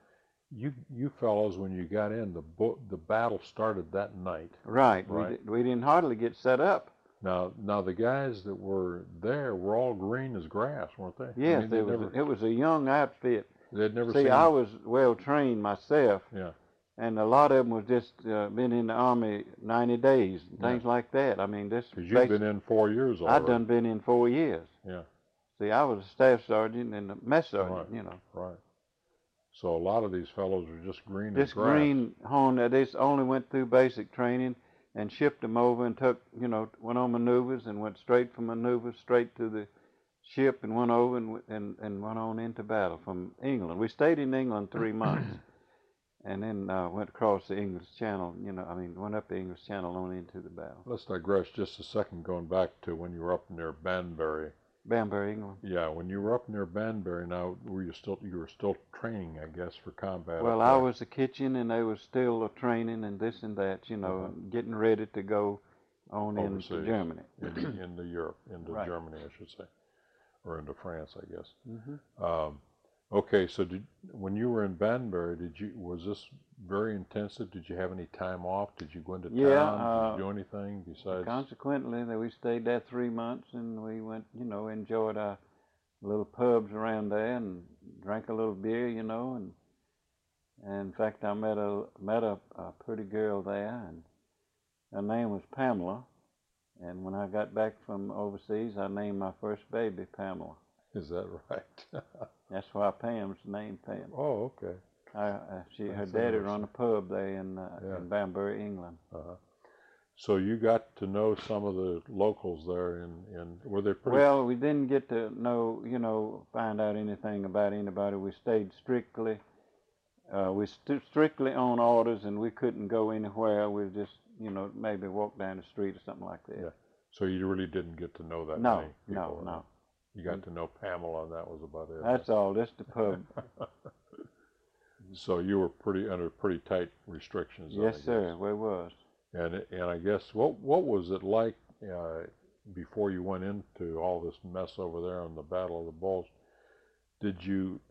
you fellows, when you got in, the battle started that night, Right. right? We didn't hardly get set up. Now the guys that were there were all green as grass, weren't they? I Yes, mean, it was a young outfit. they'd never See, seen. I was well trained myself, Yeah, and a lot of them was just been in the army 90 days and yeah. things like that. I mean, this Because you'd been in 4 years I already. done been in 4 years. Yeah. See, I was a staff sergeant and a mess sergeant, Right. you know. Right. So a lot of these fellows were just green as This grass. green horn, they only went through basic training and shipped them over and took, you know, went on maneuvers and went straight from maneuvers straight to the ship and went over and went on into battle from England. We stayed in England 3 months and then went across the English Channel, you know, I mean, went up the English Channel on into the battle. Let's digress just a second, going back to when you were up near Banbury. Banbury, England. Yeah, when you were up near Banbury, now you were still training, I guess, for combat? Well, I was the kitchen, and they was still training and this and that, you know, getting ready to go on overseas, into Germany. into Europe, into Right. Germany, I should say, or into France, I guess. Mm-hmm. Okay, so when you were in Banbury, was this very intensive? Did you have any time off? Did you go into town? Did you do anything besides? Consequently, we stayed there 3 months, and we went, you know, enjoyed our little pubs around there and drank a little beer, you know, and in fact, I met a pretty girl there, and her name was Pamela. And when I got back from overseas, I named my first baby Pamela. Is that right? That's why Pam's named Pam. Oh, okay. Her daddy run a pub there in Banbury, England. So you got to know some of the locals there, and were they pretty? Well, we didn't get to know, you know, find out anything about anybody. We stayed strictly on orders, and we couldn't go anywhere. We just, you know, maybe walk down the street or something like that. Yeah. So you really didn't get to know that many people. No. You got to know Pamela, and that was about it. That's all. Just the pub. So you were under pretty tight restrictions. Yes, sir. We was. And I guess what was it like before you went into all this mess over there on the Battle of the Bulge? Did you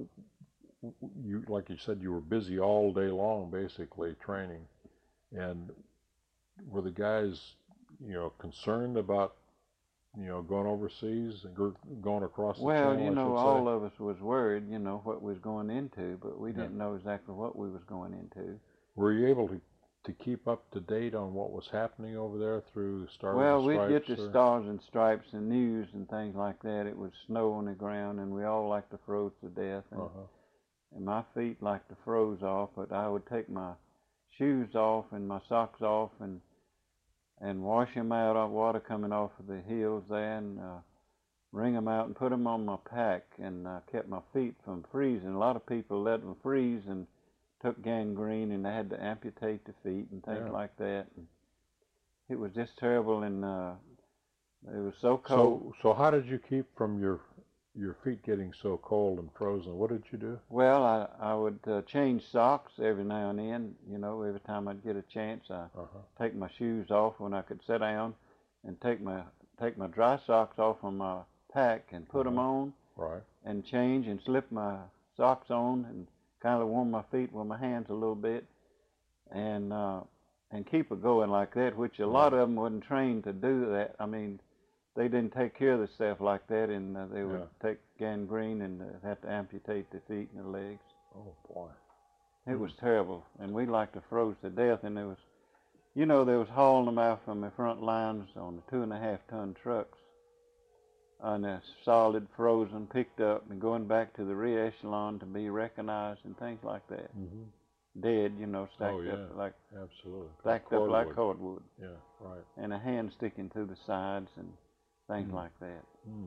like you said, you were busy all day long, basically training, and were the guys, you know, concerned about, you know, going overseas and going across the channel? Well, you know, all of us was worried, you know, what we was going into, but we didn't know exactly what we was going into. Were you able to keep up to date on what was happening over there through Stars and Stripes? Well, we'd get the Stars and Stripes and news and things like that. It was snow on the ground, and we all like to froze to death. And my feet like to froze off, but I would take my shoes off and my socks off and wash them out of water coming off of the heels there, and wring them out and put them on my pack, and kept my feet from freezing. A lot of people let them freeze and took gangrene, and they had to amputate the feet and things like that. And it was just terrible, and it was so cold. So how did you keep from your feet getting so cold and frozen? What did you do? Well, I would change socks every now and then. You know, every time I'd get a chance, I take my shoes off when I could sit down, and take my dry socks off on my pack and put them on, and change and slip my socks on and kind of warm my feet with my hands a little bit, and keep it going like that. Which a lot of them wasn't trained to do that. I mean, they didn't take care of themselves like that, and they would take gangrene and have to amputate their feet and their legs. Oh boy, it was terrible, and we like to froze to death. And there was, you know, they was hauling them out from the front lines on the 2.5-ton trucks, and they're solid frozen, picked up, and going back to the rear echelon to be recognized and things like that. Dead, you know, stacked up like stacked up like cordwood. Yeah, right. And a hand sticking through the sides and things like that.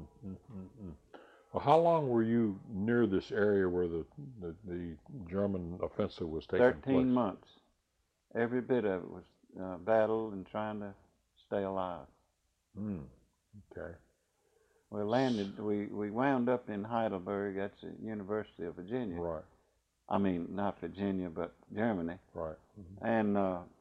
Well, how long were you near this area where the German offensive was taking place? 13 months. Every bit of it was battle and trying to stay alive. Okay. We landed. We wound up in Heidelberg. That's the University of Virginia. Right. I mean, not Virginia, but Germany. Right. And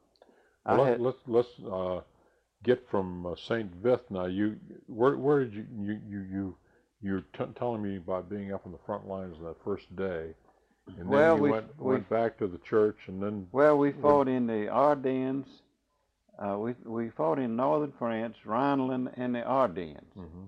let's get from St. Vith now. Where did you're telling me about being up on the front lines that first day. And Well, then you we went back to the church, and then we what? fought in the Ardennes. We fought in northern France, Rhineland, and the Ardennes.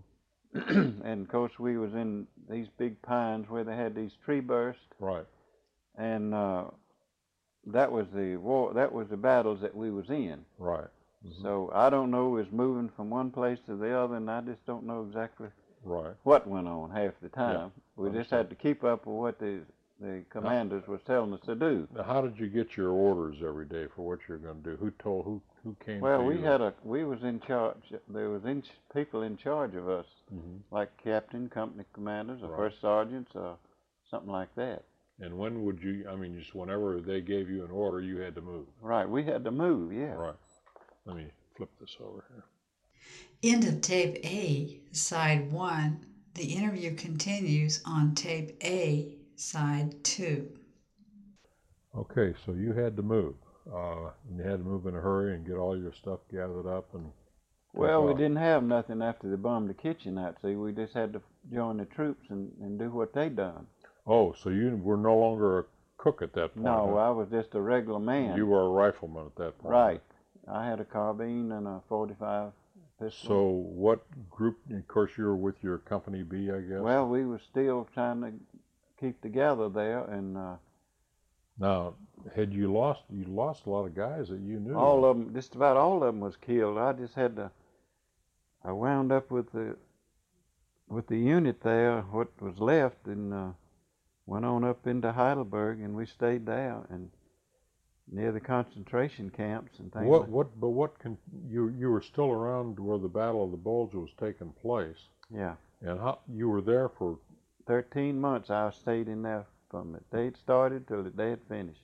And of course, we was in these big pines where they had these tree bursts. Right. And that was the war. That was the battles that we was in. Right. So I don't know. It was moving from one place to the other, and I just don't know exactly Right. what went on half the time. We just understood. had to keep up with what the commanders was telling us to do. Now, how did you get your orders every day for what you're going to do? Who came Well, to we you? had we was in charge. There was people in charge of us, like captain, company commanders, or Right. first sergeants, or something like that. And when would you? I mean, just whenever they gave you an order, you had to move. Right, we had to move. Yeah. Right. Let me flip this over here. End of tape A, side 1. The interview continues on tape A, side 2. Okay, so you had to move. And you had to move in a hurry and get all your stuff gathered up and. Well, we didn't have nothing after they bombed the kitchen out. See, we just had to join the troops and do what they done. Oh, so you were no longer a cook at that point? No, huh? I was just a regular man. You were a rifleman at that point. Right. I had a carbine and a .45 pistol. So what group? Of course, you were with your Company B, I guess. Well, we were still trying to keep together there, and now, had you lost? You lost a lot of guys that you knew. all of them, just about all of them, was killed. I just had to. I wound up with the unit there, what was left, and went on up into Heidelberg, and we stayed there and near the concentration camps and things. You were still around where the Battle of the Bulge was taking place. Yeah. And you were there for 13 months. I stayed in there from the day it started till the day it finished.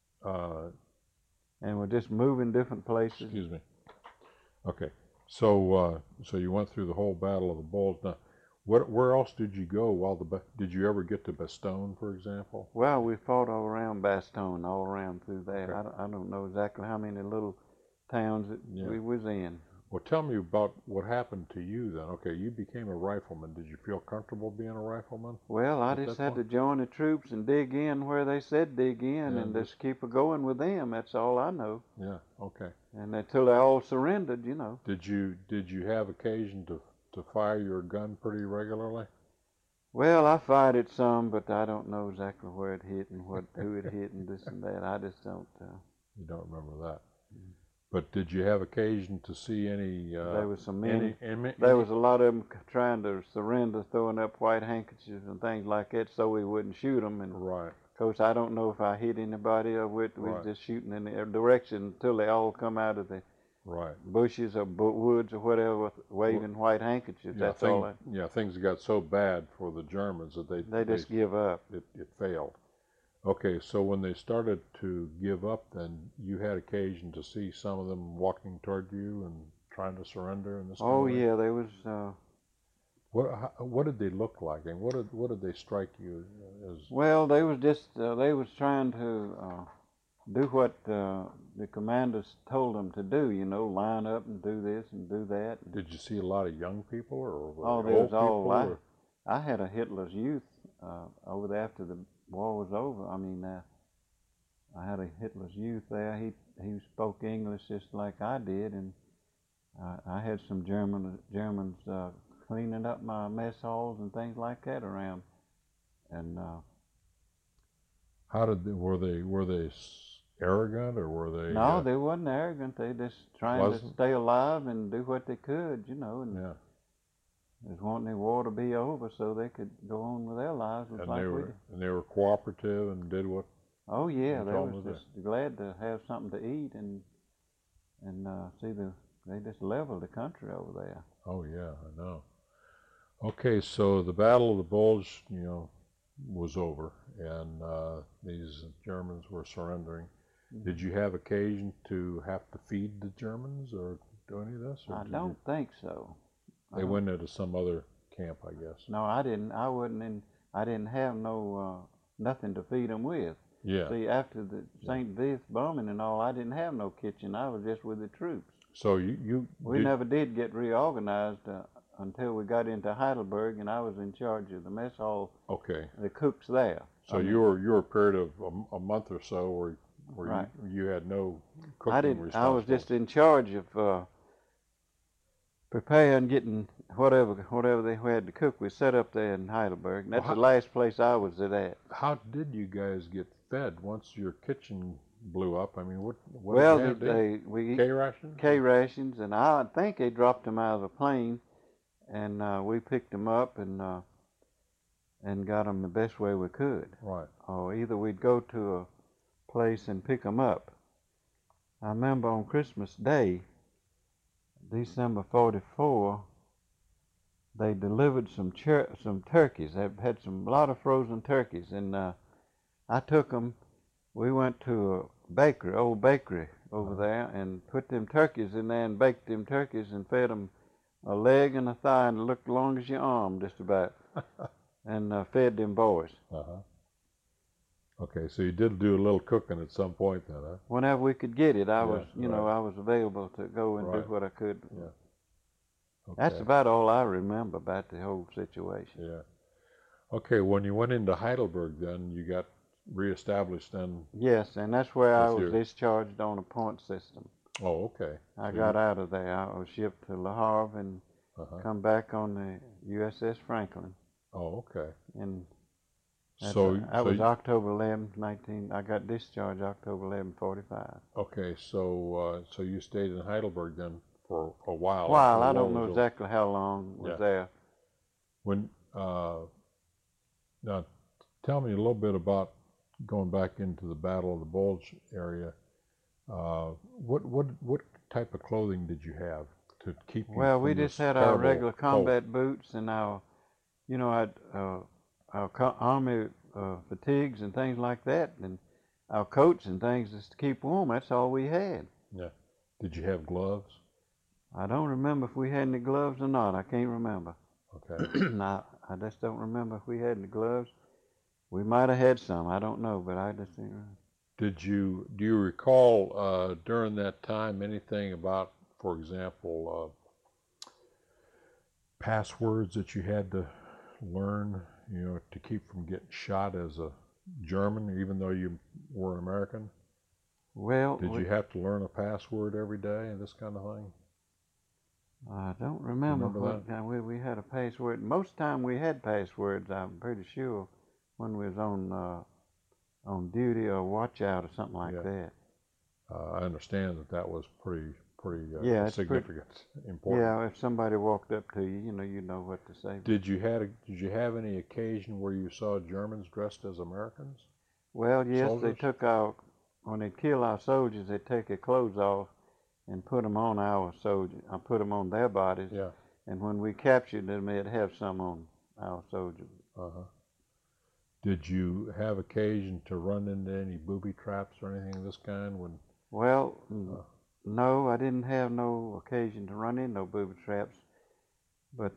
And we're just moving different places. Excuse me. Okay. So you went through the whole Battle of the Bulge. Now, where else did you go did you ever get to Bastogne, for example? Well, we fought all around Bastogne, all around through there. Okay. I don't know exactly how many little towns that we was in. Well, tell me about what happened to you then. Okay, you became a rifleman. Did you feel comfortable being a rifleman? Well, I just had to join the troops and dig in where they said dig in, and just keep going with them. That's all I know. Yeah. Okay. And until they all surrendered, you know. Did you have occasion to fire your gun pretty regularly? Well, I fired it some, but I don't know exactly where it hit and who it hit and this and that. I just don't. You don't remember that. But did you have occasion to see any? There was some men. There There was a lot of them trying to surrender, throwing up white handkerchiefs and things like that, so we wouldn't shoot them. And right. of course, I don't know if I hit anybody or what. We was just shooting in the direction until they all come out of the bushes or woods or whatever, waving white handkerchiefs. Yeah, that's all. Things got so bad for the Germans that they just give up. It failed. Okay, so when they started to give up, then you had occasion to see some of them walking toward you and trying to surrender and this. Oh yeah, there was. What did they look like, and what did they strike you as? Well, they was just they was trying to do what the commanders told them to do. You know, line up and do this and do that. Did you see a lot of young people or oh, there old was all. people? I had a Hitler's Youth over there after the war was over. I mean, I had a Hitler's Youth there. He spoke English just like I did, and I had some Germans cleaning up my mess halls and things like that around. And how did were they arrogant or were they? No, they wasn't arrogant. They just trying to stay alive and do what they could, you know. And yeah. Just wanting the war to be over so they could go on with their lives. And they were cooperative and did what? Oh yeah, they was just glad to have something to eat and they just leveled the country over there. Oh yeah, I know. Okay, so the Battle of the Bulge, was over, and these Germans were surrendering. Mm-hmm. Did you have occasion to have to feed the Germans or do any of this? I don't think so. They went into some other camp, I guess. No, I didn't. I didn't have nothing to feed them with. Yeah. See, after the St. Vith bombing and all, I didn't have no kitchen. I was just with the troops. So we never did get reorganized until we got into Heidelberg, and I was in charge of the mess hall. Okay. The cooks there. So I mean, you were a period of a month or so where right. you had no cooking I was responsibility. just in charge of preparing, getting whatever they had to cook. We set up there in Heidelberg, and that's Well, the last place I was at. how did you guys get fed once your kitchen blew up? I mean, what Well, did you have to eat? we K rations? K rations, and I think they dropped them out of a plane, and we picked them up and got them the best way we could. Right. Or either we'd go to a place and pick them up. I remember on Christmas Day, December '44, they delivered some turkeys. They had a lot of frozen turkeys, and I took them. We went to a old bakery over there, and put them turkeys in there and baked them turkeys and fed them a leg and a thigh and it looked long as your arm, just about, and fed them boys. Uh-huh. Okay, so you did do a little cooking at some point then, huh? Whenever we could get it, I Yeah, was, you know, right. I was available to go and Right. do what I could. Yeah. That's Okay. about all I remember about the whole situation. Yeah. Okay, when you went into Heidelberg then, you got reestablished then. Yes, and that's where I With was your- discharged on a point system. Oh, okay. I So got out of there. I was shipped to Le Havre and Uh-huh. come back on the USS Franklin. Oh, okay. And So that was October 11th, I got discharged October 11th, '45. okay, so you stayed in Heidelberg then for a while. While after the I war don't know was over. exactly how long was Yeah. there. When now, tell me a little bit about going back into the Battle of the Bulge area. What type of clothing did you have to keep you Well, from we this just had our terrible regular cold? combat boots and our, you know, our army fatigues and things like that, and our coats and things just to keep warm. That's all we had. Yeah. Did you have gloves? I don't remember if we had any gloves or not. I can't remember. Okay. I just don't remember if we had any gloves. We might have had some. I don't know, but I just didn't remember. Do you recall during that time anything about, for example, passwords that you had to learn, you know, to keep from getting shot as a German, even though you were an American? Well, Did you have to learn a password every day and this kind of thing? I don't remember Remember what we had a password. Most time we had passwords. I'm pretty sure when we was on duty or watch out or something like Yeah. that. I understand that was pretty Yeah, it's significant, important. Yeah, if somebody walked up to you, you know what to say. Did you have any occasion where you saw Germans dressed as Americans? Well, yes, Soldiers? when they kill our soldiers, they take their clothes off and put them on our soldiers. I put them on their bodies. Yeah. And when we captured them, they'd have some on our soldiers. Uh-huh. Did you have occasion to run into any booby traps or anything of this kind when? Well, no, I didn't have no occasion to run into no booby traps, but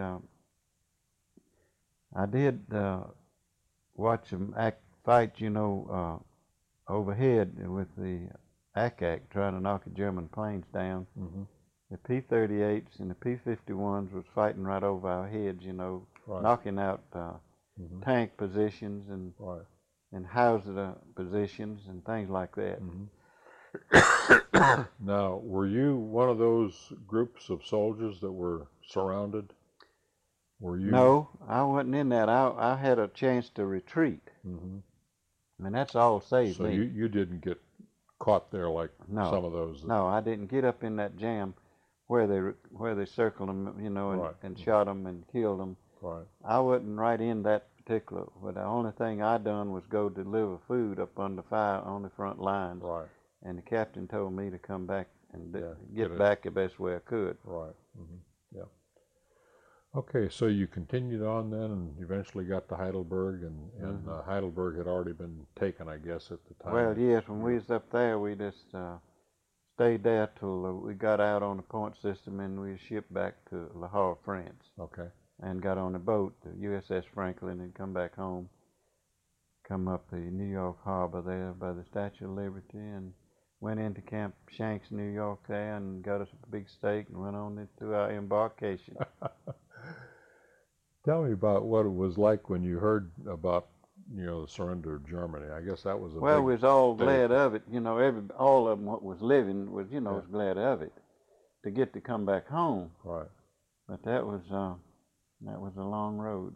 I did watch them fight, overhead with the Ack trying to knock the German planes down. Mm-hmm. The P-38s and the P-51s was fighting right over our heads, Right. knocking out Mm-hmm. tank positions and Right. Hauser positions and things like that. Mm-hmm. Now, were you one of those groups of soldiers that were surrounded? Were you? No, I wasn't in that. I had a chance to retreat. Mm-hmm. And that's all saved So me. you didn't get caught there like No. some of those. No, I didn't get up in that jam where they circled them, Right. and shot them and killed them. Right. I wasn't right in that particular. But the only thing I done was go deliver food up under fire on the front lines. Right. And the captain told me to come back and Yeah, get back the best way I could. Right. Mm-hmm. Yeah. Okay, so you continued on then, and eventually got to Heidelberg, and Heidelberg had already been taken, I guess, at the time. Well, yes, when we was up there, we just stayed there till we got out on the point system, and we shipped back to Le Havre, France. Okay. And got on a boat, the USS Franklin, and come back home. Come up the New York harbor there by the Statue of Liberty, and went into Camp Shanks, New York there, and got us a big steak, and went on into our embarkation. Tell me about what it was like when you heard about the surrender of Germany? I guess that was a Well, big we was all day. glad of it. All of them what was living was, Yeah. was glad of it to get to come back home. Right. But that was a long road.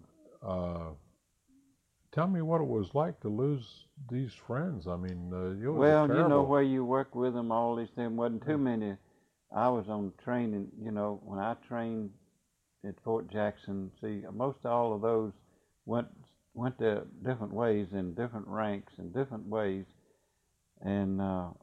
Tell me what it was like to lose these friends. I mean, it was Well, a terrible. where you work with them, all these things wasn't too many. I was on training, when I trained at Fort Jackson. See, most all of those went their different ways in different ranks and different ways, and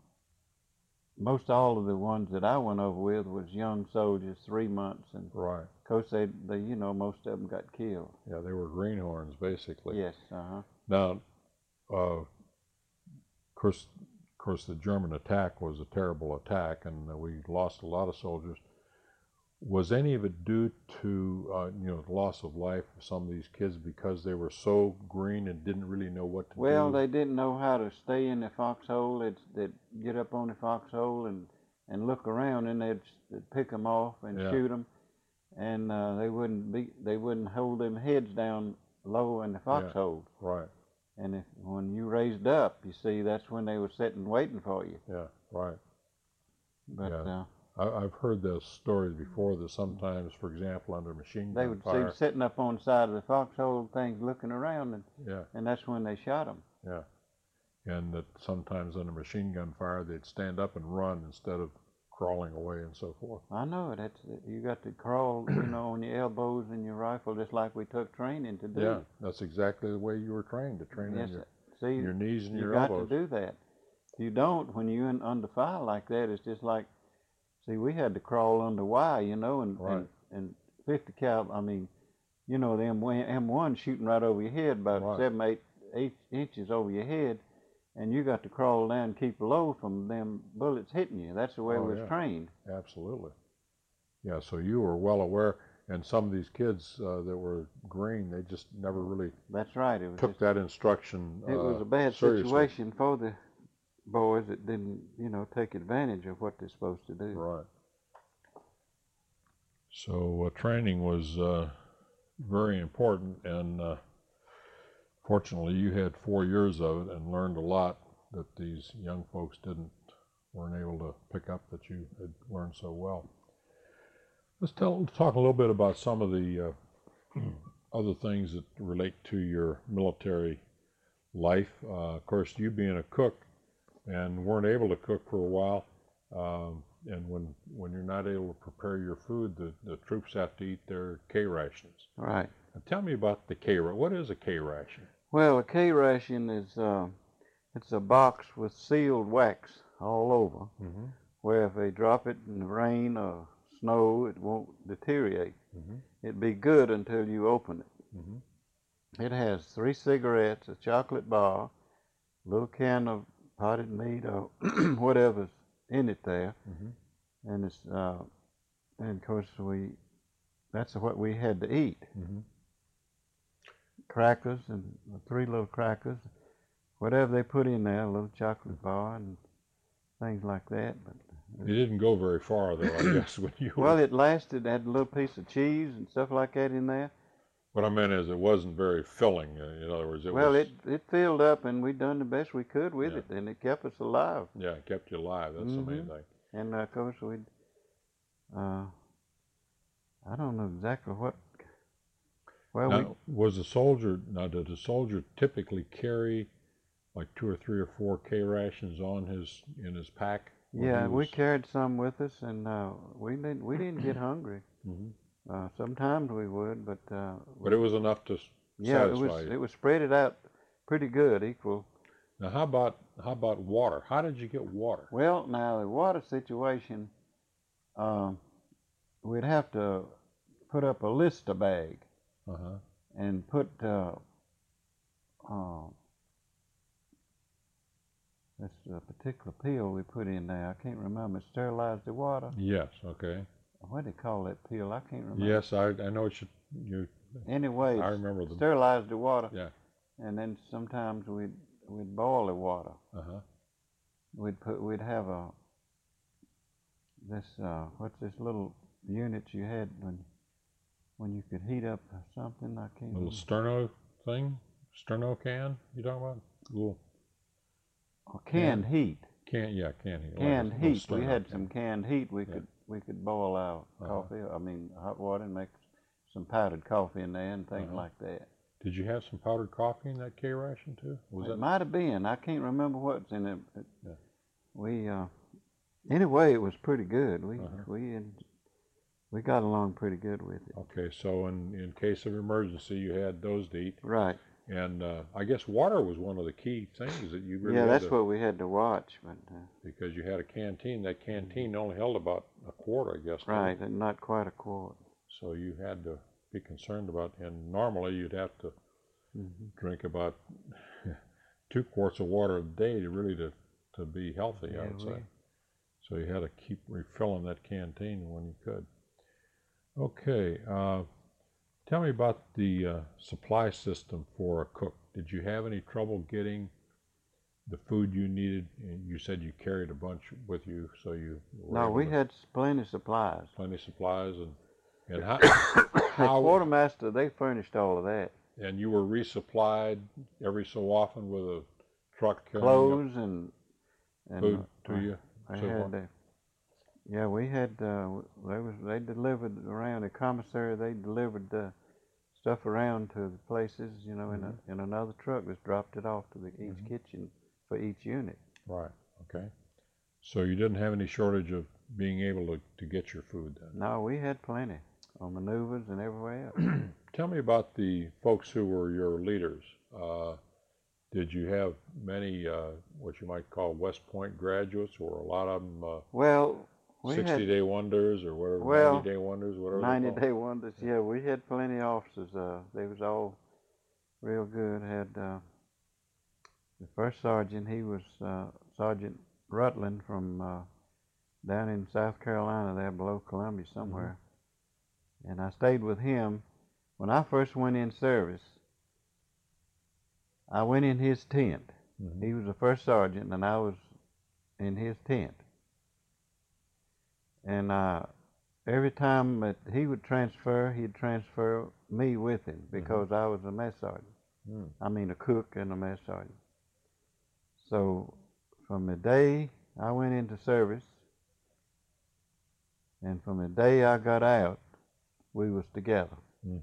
most all of the ones that I went over with was young soldiers, 3 months, and Right. of course they most of them got killed. Yeah, they were greenhorns basically. Yes. Now, of course, the German attack was a terrible attack, and we lost a lot of soldiers. Was any of it due to the loss of life of some of these kids because they were so green and didn't really know what to Well, do? they didn't know how to stay in the foxhole. They'd get up on the foxhole and look around, and they'd pick them off and Yeah. shoot them, and they wouldn't hold them heads down low in the foxhole. Right. And when you raised up, you see, that's when they were sitting waiting for you. Yeah. Right. But Yeah. I've heard those stories before that sometimes, for example, under machine they gun would fire. see sitting up on the side of the foxhole, things looking around, Yeah. and that's when they shot them. Yeah. And that sometimes under machine gun fire they'd stand up and run instead of crawling away and so forth. I know it. You got to crawl, on your elbows in your rifle, just like we took training to do. Yeah, that's exactly the way you were trained, to train on your knees and your elbows. You got to do that. If you don't, when you're under fire like that, it's just like, see, we had to crawl under wire, Right. and 50 cal. I mean, the M1 shooting right over your head, about Right. 7, 8 inches over your head, and you got to crawl down and keep low from them bullets hitting you. That's the way we was trained. Absolutely. Yeah, so you were well aware, and some of these kids that were green, they just never really That's right. It was took that instruction It was a bad seriously. situation for the boys that didn't, take advantage of what they're supposed to do. Right. So training was very important, and fortunately you had 4 years of it and learned a lot that these young folks weren't able to pick up that you had learned so well. Let's talk a little bit about some of the other things that relate to your military life. Of course, you being a cook and weren't able to cook for a while, and when you're not able to prepare your food, the troops have to eat their K rations. Right. Now, tell me about the K ration. What is a K ration? Well, a K ration is it's a box with sealed wax all over, Mm-hmm. where if they drop it in the rain or snow, it won't deteriorate. Mm-hmm. It'd be good until you open it. Mm-hmm. It has 3 cigarettes, a chocolate bar, a little can of potted meat or whatever's in it there, Mm-hmm. and it's and of course that's what we had to eat. Mm-hmm. Crackers and 3 little crackers, whatever they put in there, a little chocolate bar and things like that. But It didn't go very far, though, I guess, when you well, it lasted. It had a little piece of cheese and stuff like that in there. What I meant is it wasn't very filling. In other words, it filled up, and we done the best we could with Yeah. it, and it kept us alive. Yeah, it kept you alive. That's the main thing. And of course we, I don't know exactly what. Well, Now, did a soldier typically carry like 2 or 3 or 4 K rations in his pack? yeah, we carried some with us, and we didn't get hungry. Mm-hmm. Sometimes we would, but it was enough to satisfy you. It was spread it out pretty good, equal. Now, how about water? How did you get water? Well, now the water situation, we'd have to put up a Lister bag Uh-huh. and put this particular pill we put in there. I can't remember. It sterilized the water. Yes. Okay. What do they call that pill? I can't remember. Yes, I know what you. Anyway, I remember them. sterilized the water. Yeah. And then sometimes we'd boil the water. Uh-huh. We'd have what's this little unit you had when you could heat up something? I can't Little remember. sterno thing. Sterno can you talking about? Little Or canned heat. canned Canned like a heat. We Sterno had can. some canned heat. We could boil our coffee. I mean, hot water, and make some powdered coffee in there and things like that. Did you have some powdered coffee in that K ration too? It might have been. I can't remember what's in it. We anyway, it was pretty good. We got along pretty good with it. Okay, so in case of emergency, you had those to eat. Right. And I guess water was one of the key things that you really Yeah, had that's to, what we had to watch. But because you had a canteen. That canteen only held about a quart, I guess. right, and not quite a quart. So you had to be concerned about, and normally you'd have to drink about 2 quarts of water a day to really to be healthy, I would say. So you had to keep refilling that canteen when you could. Okay, tell me about the supply system for a cook. Did you have any trouble getting the food you needed? And you said you carried a bunch with you, so you were No, able we to, had plenty of supplies. plenty of supplies, and how, The how quartermaster, they furnished all of that. and you were resupplied every so often with a truck carrying Clothes and food to you. I so had far? yeah, we had they delivered around the commissary. They delivered stuff around to the places, you know, in another truck. Just dropped it off to each kitchen for each unit. Right. Okay. So you didn't have any shortage of being able to get your food then? No, we had plenty on maneuvers and everywhere else. Tell me about the folks who were your leaders. Did you have many what you might call West Point graduates, or a lot of them Well, we 60-day wonders or whatever, well, 90-day wonders, whatever 90-day wonders. Yeah, we had plenty of officers. They was all real good. Had the first sergeant. He was Sergeant Rutland from down in South Carolina, there below Columbia somewhere. And I stayed with him. When I first went in service, I went in his tent. He was the first sergeant, and I was in his tent. And every time that he would transfer, he'd transfer me with him because I was a mess sergeant. I mean, a cook and a mess sergeant. So from the day I went into service and from the day I got out, we was together.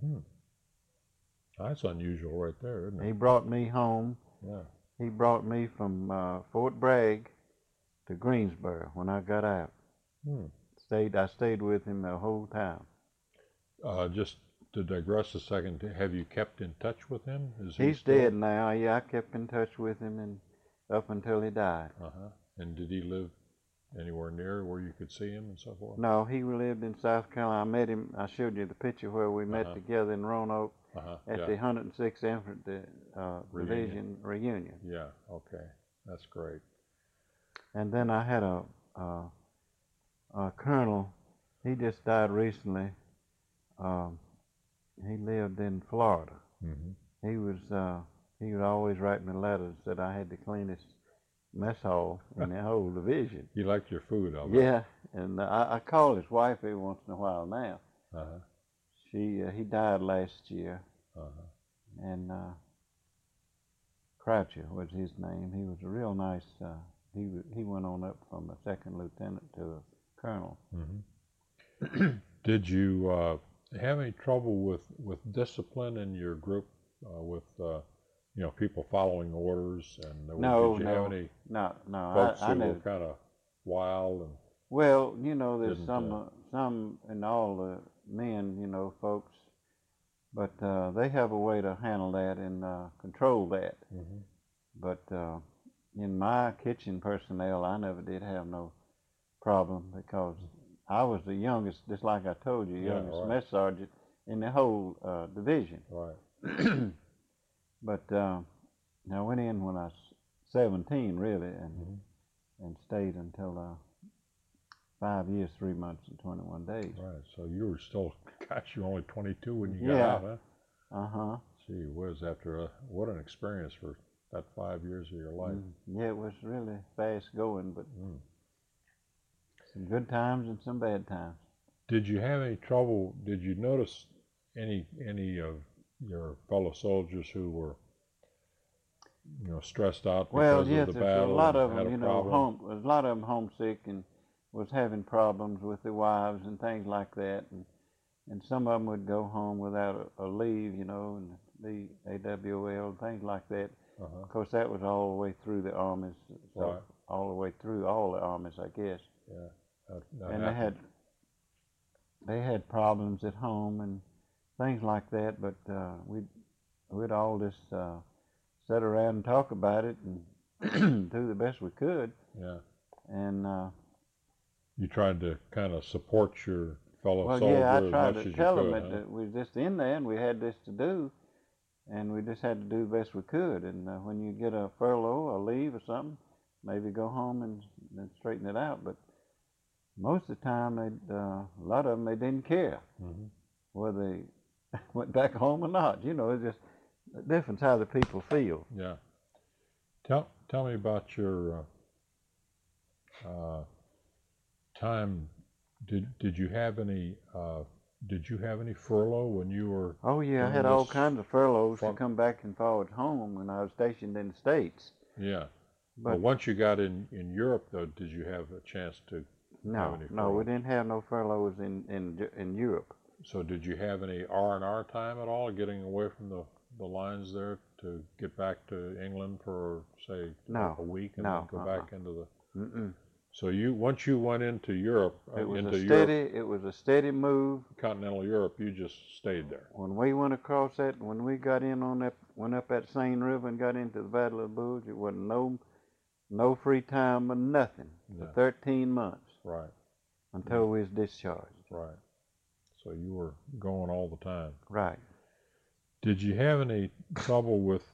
That's unusual right there, isn't it? He brought me home. Yeah. He brought me from Fort Bragg to Greensboro when I got out. I stayed with him the whole time. Just to digress a second, have you kept in touch with him? He's dead now. Yeah, I kept in touch with him and up until he died. And did he live anywhere near where you could see him and so forth? No, he lived in South Carolina. I met him. I showed you the picture where we met together in Roanoke at the 106th Infantry Division reunion. Yeah, okay. That's great. And then I had a colonel. He just died recently. He lived in Florida. He would always write me letters that I had the cleanest mess hall in the whole division. He liked your food, I bet. Yeah, and I call his wife every once in a while now. He died last year, and Croucher was his name. He was a real nice. He went on up from a second lieutenant to a colonel. Did you have any trouble with discipline in your group, with people following orders? And did you have any folks who were kind of wild? And well, there's some in all the men, folks, but they have a way to handle that and control that. But in my kitchen personnel, I never did have no problem because I was the youngest, just like I told you, youngest mess sergeant in the whole division. Right. But I went in when I was 17, really, and stayed until 5 years, 3 months, and 21 days. Right. So you were still, gosh, you were only 22 when you got out, huh? Gee whiz, what an experience for that 5 years of your life. Yeah, it was really fast going, but some good times and some bad times. Did you have any trouble? Did you notice any of your fellow soldiers who were stressed out Well, because yes, of the there's a battle lot and of had them, a you know, problem? a lot of them homesick and was having problems with their wives and things like that, and some of them would go home without a leave, you know, and the AWL and things like that. Uh-huh. Of course, that was all the way through the armies, so Right. all the way through all the armies, I guess. Yeah. That And happened. they had problems at home and things like that, but we'd all just sit around and talk about it and do the best we could. Yeah. And You tried to kind of support your fellow well, soldier yeah, I as tried much to as you tell them could, huh? that we were just in there and we had this to do, and we just had to do the best we could. And when you get a furlough or leave or something, maybe go home and straighten it out. But most of the time, a lot of them, they didn't care Mm-hmm. whether they went back home or not. You know, it's just a difference how the people feel. Yeah. Tell me about your time. Did you have any furlough when you were Oh yeah, I doing had all this? kinds of furloughs to Front- come back and forward home when I was stationed in the States. Yeah. But But once you got in Europe, though, did you have a chance to have no, any no, we furloughs? didn't have no furloughs in Europe. So did you have any R&R time at all, getting away from the lines there to get back to England for, say, No, a week and no, then go back into the... Mm-mm. So once you went into Europe, It was Europe, it was a steady move. continental Europe, you just stayed there. When we went across that, when we got in on that, went up that Seine River and got into the Battle of the Bulge, it wasn't no free time or nothing for Yeah. 13 months Right, until we was discharged. right. So you were going all the time. Right. Did you have any trouble with,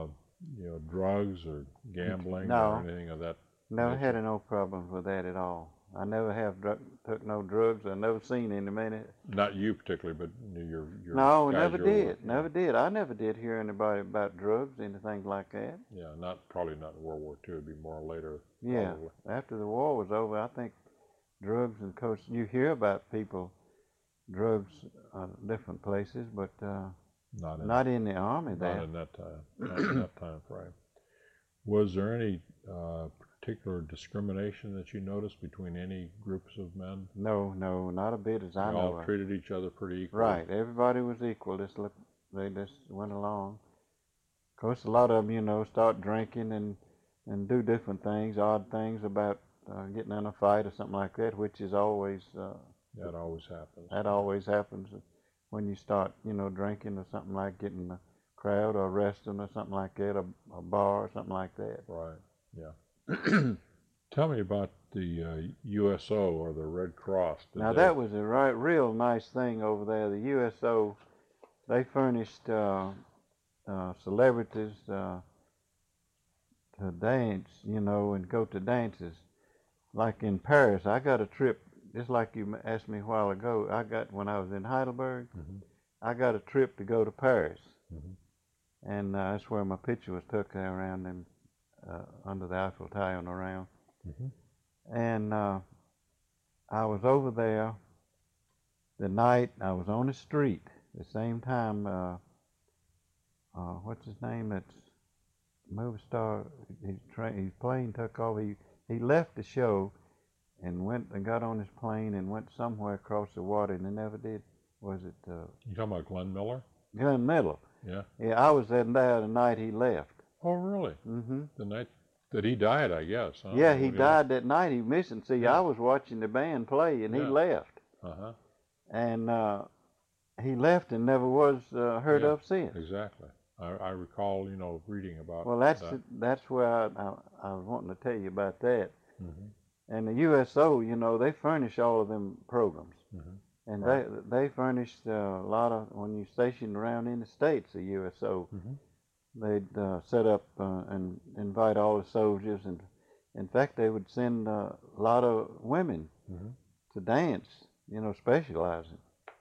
drugs or gambling No. or anything of that Never had nature? no problems with that at all. I never have took no drugs. I never seen any many. Not you particularly, but your No, we guys never you were did. with. Never did. I never did hear anybody about drugs, anything like that. Yeah, probably not in World War II. It'd be more later. Yeah. Probably. After the war was over, I think drugs, and of course you hear about people drugs different places, but not in the army there. Not in that time. Not in that time frame. Was there any particular discrimination that you noticed between any groups of men? No, not a bit as I They know all of. treated each other pretty equally. Right, everybody was equal. They just went along. Of course, a lot of them, start drinking and do different things, odd things about getting in a fight or something like that, which is always That always happens. that always happens when you start, drinking or something, like getting a crowd or arresting or something like that, a bar or something like that. Right. Yeah. Tell me about the USO or the Red Cross. Now that was a real nice thing over there. The USO, they furnished celebrities to dance, and go to dances. Like in Paris, I got a trip, just like you asked me a while ago. When I was in Heidelberg, Mm-hmm. I got a trip to go to Paris. Mm-hmm. And that's where my picture was took there around them, under the Eiffel Tower and around. Mm-hmm. And I was over there the night. I was on the street the same time. What's his name? That's movie star. His plane took off. He left the show and went and got on his plane and went somewhere across the water, and he never did. Was it You talking about Glenn Miller? Glenn Miller? Yeah. Yeah, I was there the night he left. Oh, really? Mm-hmm. The night that he died, I guess. Huh? Yeah, he died that night. He missed it. See, Yeah. I was watching the band play, and he Yeah. left. Uh-huh. And he left and never was heard Yeah, of since. Exactly. I recall, reading about Well, that's where I was wanting to tell you about that. Mm-hmm. And the USO, they furnish all of them programs. Mm-hmm. And Right. they furnished a lot of, when you're stationed around in the States, the USO, Mm-hmm. they'd set up and invite all the soldiers. And in fact, they would send a lot of women Mm-hmm. to dance, specializing.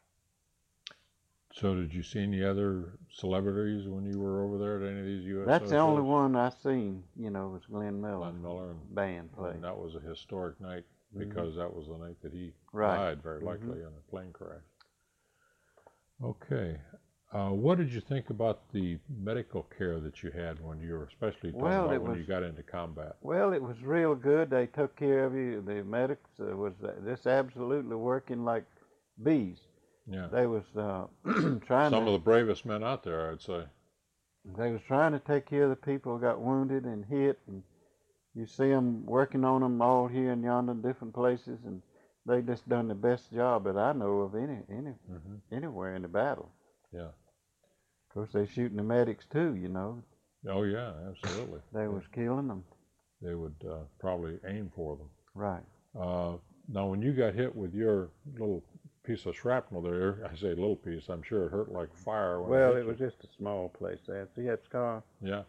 So did you see any other celebrities when you were over there at any of these USO That's the only shows? one I seen, was Glenn Miller. Glenn Miller and Band play. that was a historic night because that was the night that he Right. died, very likely, in a plane crash. Okay. What did you think about the medical care that you had when you were, especially talking Well, about it when was you got into combat? well, it was real good. They took care of you. The medics was just absolutely working like bees. Yeah. They was trying Some to of the bravest men out there, I'd say. they was trying to take care of the people who got wounded and hit, and you see them working on them all here and yonder, different places, and they just done the best job that I know of anywhere in the battle. Yeah. Of course, they shooting the medics too, you know. Oh yeah, absolutely. They was killing them. They would probably aim for them. Right. Now, when you got hit with your little piece of shrapnel there, I say little piece, I'm sure it hurt like fire when Well, it it was just a small place there. See that scar? Yeah.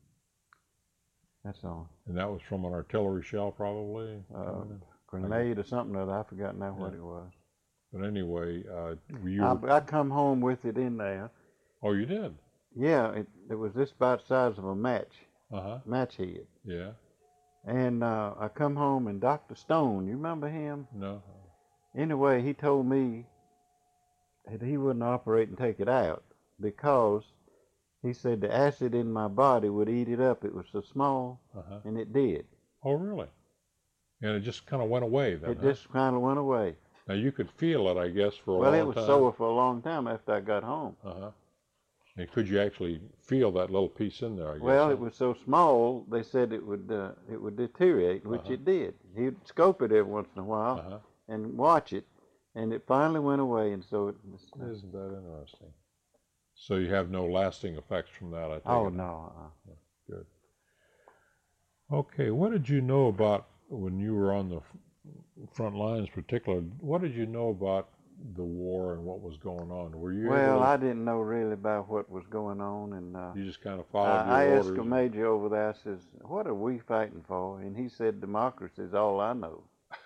That's all. And that was from an artillery shell, probably? Grenade or something or other. I forgot now what it was. But anyway, I come home with it in there. Oh, you did? Yeah, it was this about the size of a match head. Yeah. And I come home and Dr. Stone, you remember him? No. Anyway, he told me that he wouldn't operate and take it out because he said the acid in my body would eat it up. It was so small, and it did. Oh, really? And it just kind of went away then, It just kind of went away. Now, you could feel it, I guess, for a long time. Well, it was sore for a long time after I got home. And could you actually feel that little piece in there, I guess? Well, it was so small, they said it would deteriorate, which it did. He'd scope it every once in a while and watch it, and it finally went away, and so it was... Isn't that interesting? So you have no lasting effects from that, I think. Oh, no. Good. Okay, what did you know about, when you were on the front lines particularly, what did you know about the war and what was going on? Were you Well, I didn't know really about what was going on, and you just kind of followed I your asked orders? a major over there, I says, what are we fighting for? And he said, democracy is all I know.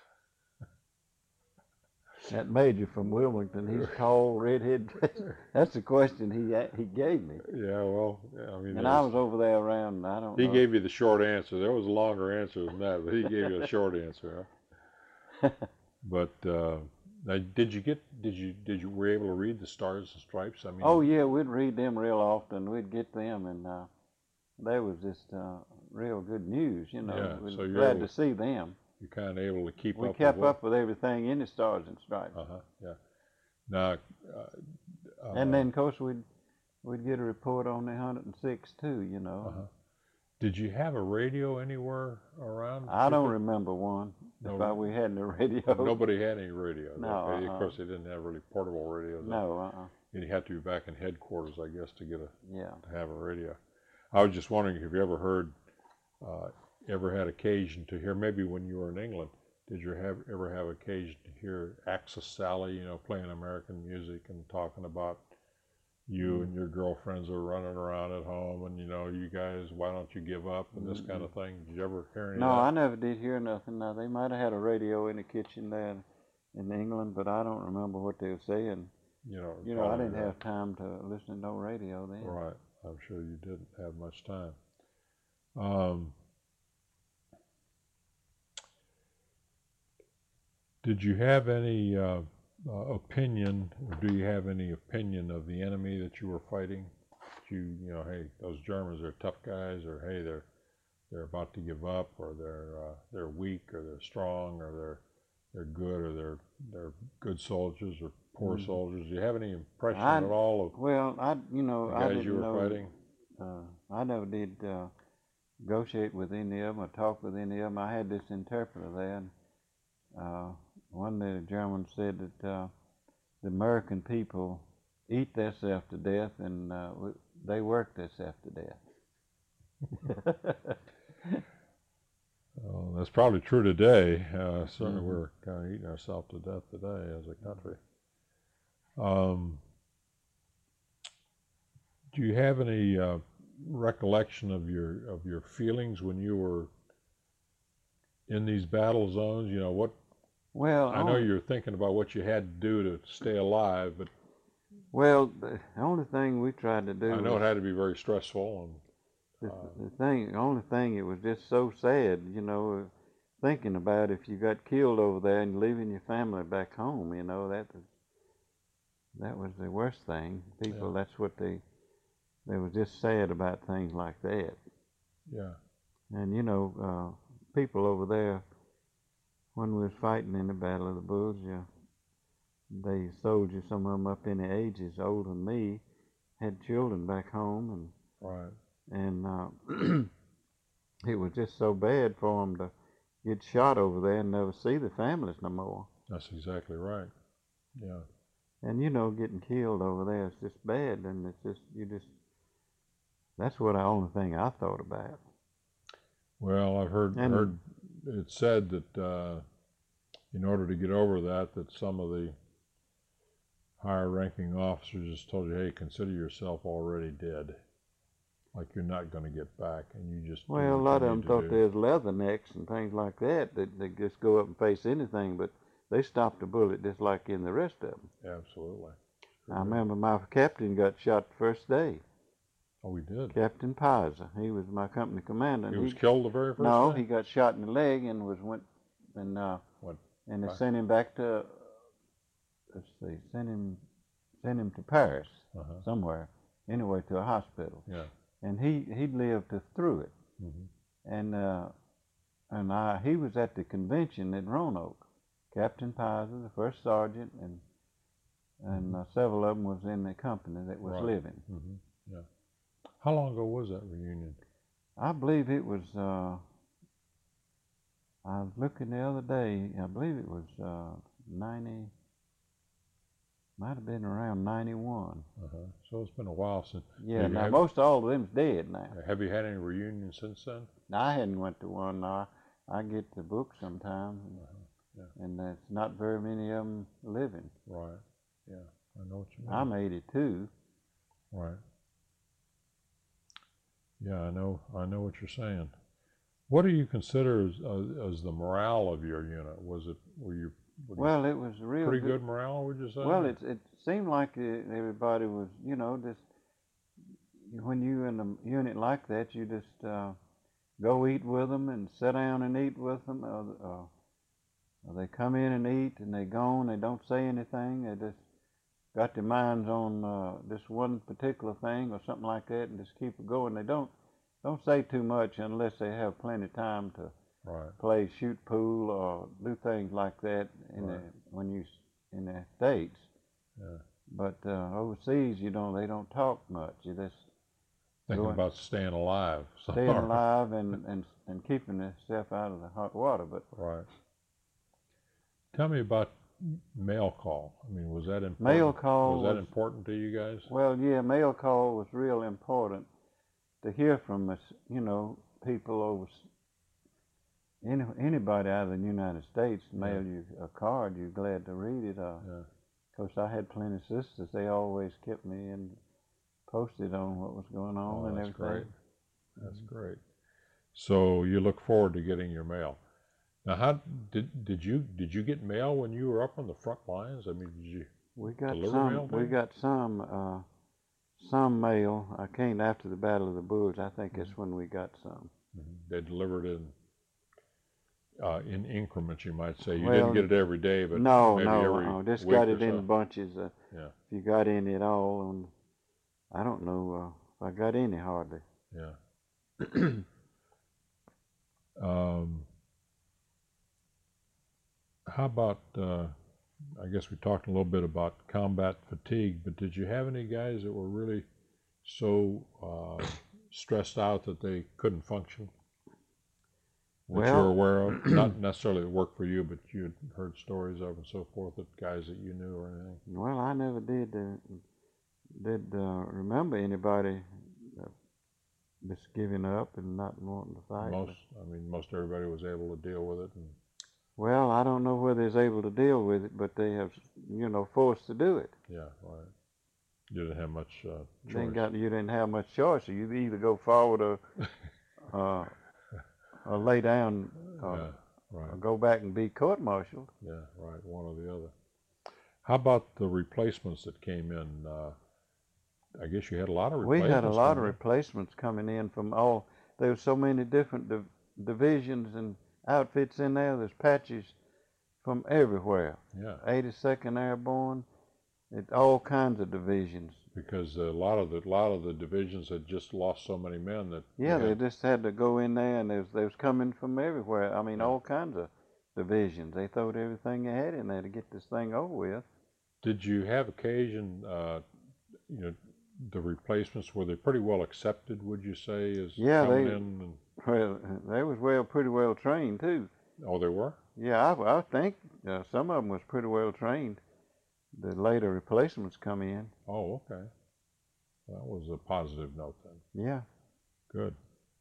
That major from Wilmington, he's tall, redhead. That's the question he gave me. Yeah, well, yeah, I mean... And I was over there around, I don't know. He gave you the short answer. There was a longer answer than that, but he gave you a short answer. But now, were you able to read the Stars and Stripes? I mean... Oh, yeah, we'd read them real often. We'd get them, and they was just real good news, you know. Yeah, We're so you're glad able, to see them. You're kind of able to keep up. We kept up with everything in the Stars and Stripes. Yeah. Now, and then, of course, we'd get a report on the 106 too, you know. Did you have a radio anywhere around? I don't remember one. No, we had no radio. Nobody had any radios. No. Okay. Of course, they didn't have really portable radios. No. And you had to be back in headquarters, I guess, to get to have a radio. I was just wondering if you ever heard, ever had occasion to hear, maybe when you were in England, did you ever have occasion to hear Axis Sally, you know, playing American music and talking about you and your girlfriends are running around at home and, you know, you guys, why don't you give up and this kind of thing? Did you ever hear any of that? No, I never did hear nothing. Now, they might have had a radio in the kitchen there in England, but I don't remember what they were saying. You know, I didn't have time to listen to no radio then. Right. I'm sure you didn't have much time. Did you have any opinion, or do you have any opinion of the enemy that you were fighting? You know, hey, those Germans are tough guys, or hey, they're about to give up, or they're weak, or they're strong, or they're good, or they're good soldiers or poor soldiers. Do you have any impression at all of the guys you were fighting? I never did negotiate with any of them or talk with any of them. I had this interpreter there, and one day the German said that the American people eat themselves to death and they work themselves to death. Well, that's probably true today. Certainly we're kind of eating ourselves to death today as a country. Do you have any recollection of your feelings when you were in these battle zones? You know, what... Well, I know you're thinking about what you had to do to stay alive, but... Well, the only thing we tried to do... I know it had to be very stressful. And the only thing, it was just so sad, you know, thinking about if you got killed over there and leaving your family back home, you know, that was... That was the worst thing. People, Yeah. that's what they were just sad about things like that. Yeah. And you know, people over there, when we was fighting in the Battle of the Bulge, they soldiers, some of them up in the ages, older than me, had children back home, Right. and it was just so bad for them to get shot over there and never see the families no more. That's exactly right. Yeah. And you know, getting killed over there is just bad, and it's just that's what the only thing I thought about. Well, I've heard And it said that in order to get over that, that some of the higher ranking officers just told you, hey, consider yourself already dead. Like you're not going to get back, and you just do well, a what lot you of them need to thought do. they was leathernecks and things like that they just go up and face anything, but they stopped a bullet just like in the rest of them. Absolutely. I remember my captain got shot the first day. Oh, we did. Captain Pizer, he was my company commander. He And was killed the very first no, day? he got shot in the leg and What? and they Right. sent him back to let's see, sent him to Paris Uh-huh. somewhere, anyway, to a hospital. Yeah. And he lived through it. Mm-hmm. And he was at the convention in Roanoke. Captain Pizer, the first sergeant, and several of them was in the company that was Right. living. Mm-hmm. Yeah. How long ago was that reunion? I believe it was. I was looking the other day. I believe it was 90. Might have been around 91. Uh-huh. So it's been a while since. Yeah. Now most all of them's dead now. Have you had any reunions since then? Now, I hadn't went to one. I get the book sometimes, Yeah. and there's not very many of them living. Right. Yeah. I know what you mean. I'm 82. Right. Yeah, I know what you're saying. What do you consider as the morale of your unit? Were you Well, it was real pretty good morale, would you say? Well, it seemed like everybody was, you know, just when you in a unit like that, you just go eat with them and sit down and eat with them. Or they come in and eat and they gone. They don't say anything. They just got their minds on this one particular thing or something like that, and just keep it going. They don't say too much unless they have plenty of time to Right. play shoot pool or do things like that when you in the States. Yeah. But overseas, they don't talk much. You just Thinking going- about staying alive. staying alive and keeping yourself out of the hot water. But Right. Tell me about mail call. I mean, was that important? mail call Was that important to you guys? Well, yeah, mail call was real important to hear from us. You know, people over anybody out of the United States mail you a card, you're glad to read it. Yeah. Of course, I had plenty of sisters. They always kept me posted on what was going on and that's everything. great. That's great. So you look forward to getting your mail. Now, how did you get mail when you were up on the front lines? I mean, did you? We got Deliver mail some. We then? got some mail. I came after the Battle of the Bulge. I think that's when we got some. They delivered it in increments, you might say. You Well, didn't get it every day, but No, maybe every just week got or it in so. bunches. Yeah. If you got any at all, and I don't know if I got any hardly. Yeah. How about, I guess we talked a little bit about combat fatigue, but did you have any guys that were really so stressed out that they couldn't function? That you're aware of? Not necessarily that worked for you, but you had heard stories of and so forth of guys that you knew or anything? Well, I never did remember anybody just giving up and not wanting to fight. Most everybody was able to deal with it. And well, I don't know whether they're able to deal with it, but they have, forced to do it. yeah, right. You didn't have much choice. You didn't have much choice. You either go forward or lay down, Yeah, right. or go back and be court-martialed. Yeah, right, one or the other. How about the replacements that came in? I guess you had a lot of replacements. We had a lot of coming in. replacements coming in from all. There were so many different divisions and outfits in there. There's patches from everywhere. Yeah. 82nd Airborne, all kinds of divisions. Because a lot of the divisions had just lost so many men that Yeah, they just had to go in there, and they was coming from everywhere. I mean, Yeah. all kinds of divisions. They throwed everything they had in there to get this thing over with. Did you have occasion, the replacements, were they pretty well accepted, would you say, as Yeah, coming they in? And, well, they was pretty well trained too. oh, they were? Yeah, I think some of them was pretty well trained. The later replacements come in. Oh, okay. That was a positive note then. Yeah. Good.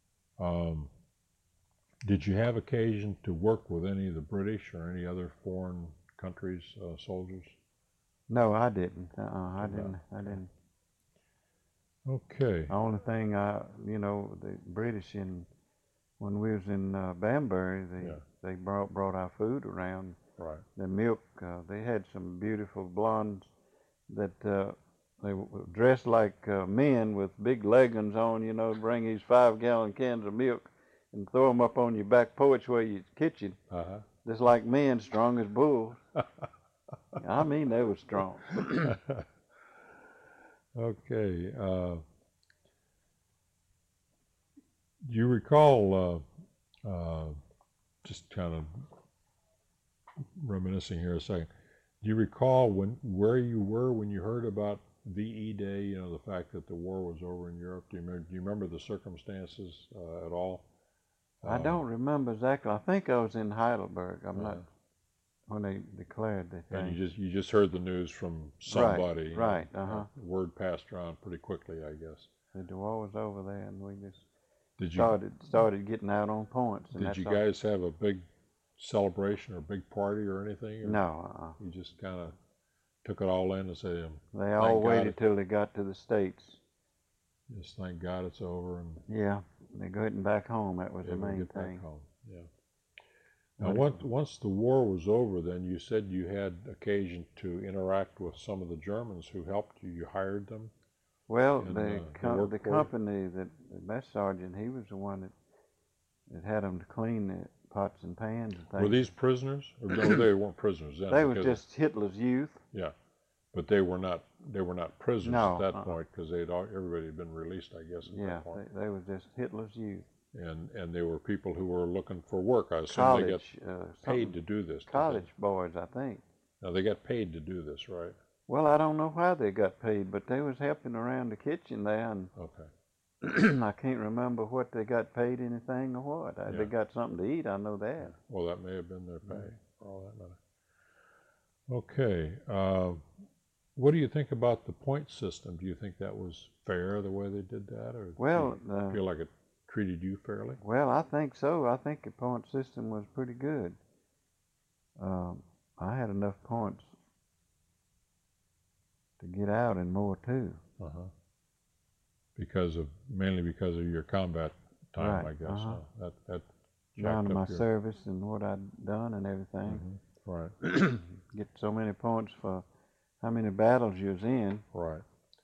Did you have occasion to work with any of the British or any other foreign countries' soldiers? No, I didn't. I Did not. didn't. Okay. The only thing the British when we was in Banbury, they brought our food around. Right. The milk, they had some beautiful blondes that they were dressed like men with big leggings on, bring these 5-gallon cans of milk and throw them up on your back porch where your kitchen, Uh-huh. just like men, strong as bulls. I mean, they were strong. Okay. Do you recall, just kind of reminiscing here a second, do you recall where you were when you heard about VE Day, the fact that the war was over in Europe? Do you remember the circumstances at all? I don't remember exactly. I think I was in Heidelberg. I'm not, Uh-huh. when they declared the thing. And you just heard the news from somebody. Right. Uh-huh. Word passed around pretty quickly, I guess. The war was over there, and we just Did you started getting out on points. And did you guys have a big celebration or big party or anything? Or No. you just kind of took it all in and said, They all waited till they got to the States. just thank God it's over and Yeah, they're getting back home. That was the able to main get back thing. home. Yeah. Now, once the war was over, then you said you had occasion to interact with some of the Germans who helped you. You hired them. Well, And, the they worked for you? company, the mess sergeant, he was the one that had them to clean the pots and pans and things. Were these prisoners? Or no, they weren't prisoners then. They were just Hitler's youth. Yeah, but they were not prisoners No, at that point because everybody had been released, I guess, at that point. They were just Hitler's youth. And they were people who were looking for work. I assume College, they got paid to do this. College boys, I think. Now they got paid to do this, right? Well, I don't know why they got paid, but they was helping around the kitchen there, and Okay. I can't remember what they got paid, anything or what. Yeah. They got something to eat, I know that. Well, that may have been their pay, for all that matter. Okay. What do you think about the point system? Do you think that was fair the way they did that, or Well, do you feel like it treated you fairly? well, I think so. I think the point system was pretty good. I had enough points to get out and more too. Uh-huh. Mainly because of your combat time, Right, I guess. uh-huh. That Down to jacked my up your... service and what I'd done and everything. Right, Get so many points for how many battles you was in. right.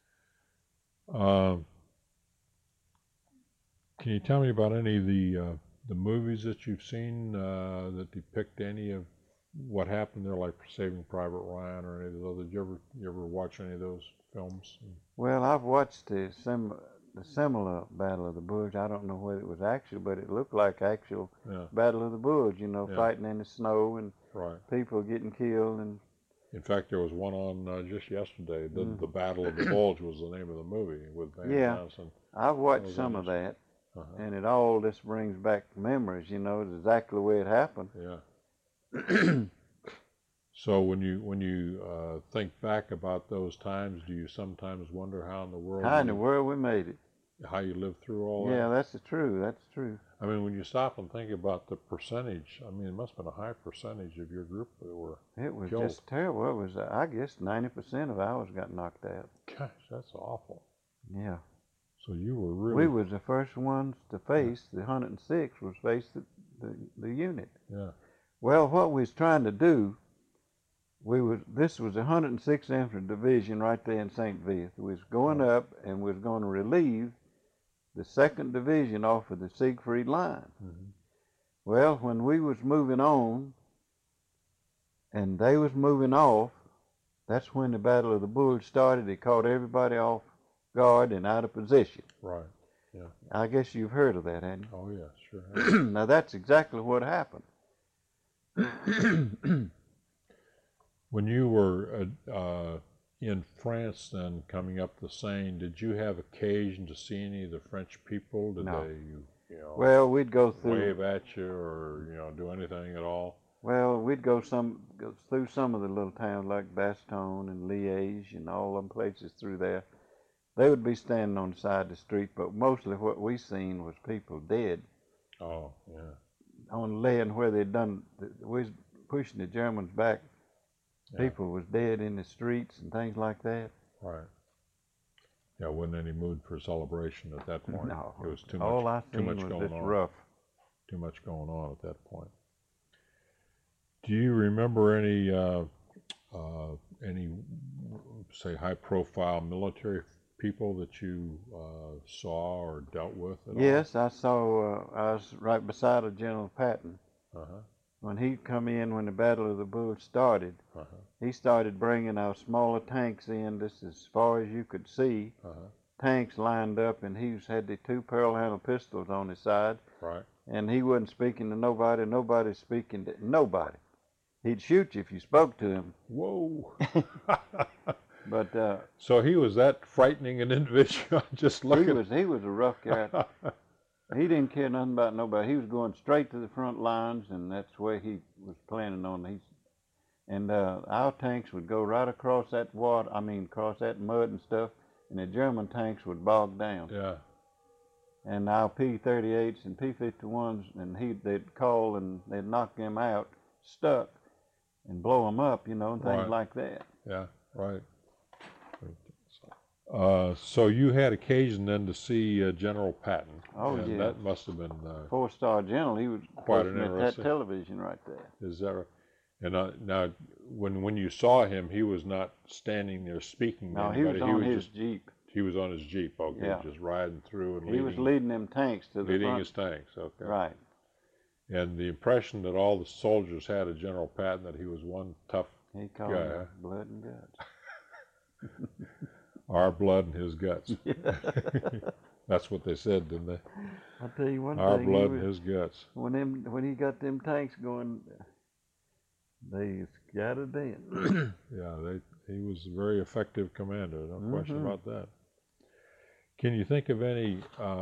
Can you tell me about any of the movies that you've seen that depict any of what happened there, like Saving Private Ryan or any of those? Did you ever watch any of those films? Well, I've watched the similar Battle of the Bulge. I don't know whether it was actual, but it looked like actual Yeah, Battle of the Bulge, Yeah. fighting in the snow and right. people getting killed. And In fact, there was one on just yesterday. The Battle of the Bulge was the name of the movie with Van Yeah. Johnson. I've watched was some of interesting. that, Uh-huh. and it all just brings back memories, exactly the way it happened. Yeah. So when you think back about those times, do you sometimes wonder how in the world How in the world we made it? how you lived through all Yeah, that? that's true. That's true. I mean, when you stop and think about the percentage, I mean, it must have been a high percentage of your group that were It was killed. just terrible. It was, I guess, 90% of ours got knocked out. Gosh, that's awful. Yeah. So you were really... We was the first ones to face, the 106 was face the unit. Yeah. Well, what we was trying to do, this was the 106th Infantry Division right there in St. Vith. We was going up and we was going to relieve the 2nd Division off of the Siegfried Line. Mhm. Well, when we was moving on and they was moving off, That's when the Battle of the Bulge started. It caught everybody off guard and out of position. Right. I guess you've heard of that, haven't Oh, yeah, sure. you? Now that's exactly what happened. When you were in France then, coming up the Seine, did you have occasion to see any of the French people? Did No. they, Well, we'd go through. wave at you or, do anything at all? Well, we'd go through some of the little towns like Bastogne and Liège and all them places through there. They would be standing on the side of the street, but mostly what we seen was people dead Oh, yeah. on land where they'd done. We was pushing the Germans back. Yeah. People was dead in the streets and things like that. Right. Yeah, wasn't any mood for celebration at that point. No, It was too all much, I too seen much was going just on. rough. Too much going on at that point. Do you remember any, say, high-profile military people that you saw or dealt with at Yes, I saw. I was right beside a General Patton. all? Uh-huh. When he come in, when the Battle of the Bulge started, Uh-huh. he started bringing our smaller tanks in, just as far as you could see. Uh-huh. Tanks lined up, and he had the 2 pearl handle pistols on his side, Right. and he wasn't speaking to nobody. Nobody speaking to nobody. He'd shoot you if you spoke to him. Whoa. But So he was that frightening an individual. Just he looking. was a rough cat. He didn't care nothing about nobody. He was going straight to the front lines, and that's the way he was planning on. And our tanks would go right across that water. I mean, across that mud and stuff, and the German tanks would bog down. Yeah. And our P-38s and P-51s, and they'd call and they'd knock them out, stuck, and blow them up, and things Right. like that. Yeah. Right. So you had occasion then to see General Patton. Oh, and yeah. That must have been 4-star general. He was quite an posting at that interesting. television right there. Is that right? And now, when you saw him, he was not standing there speaking to No, he anybody. was on his Jeep. He was on his Jeep. Okay, Yeah. just riding through and He was leading them tanks to the leading front. his tanks. Okay. Right. And the impression that all the soldiers had of General Patton, that he was one tough He called guy, him blood and guts. our blood and his guts. That's what they said, didn't they? I'll tell you one Our thing. blood and his guts. When he got them tanks going, they scattered in. Yeah, he was a very effective commander. No question Mhm. about that. Can you think of any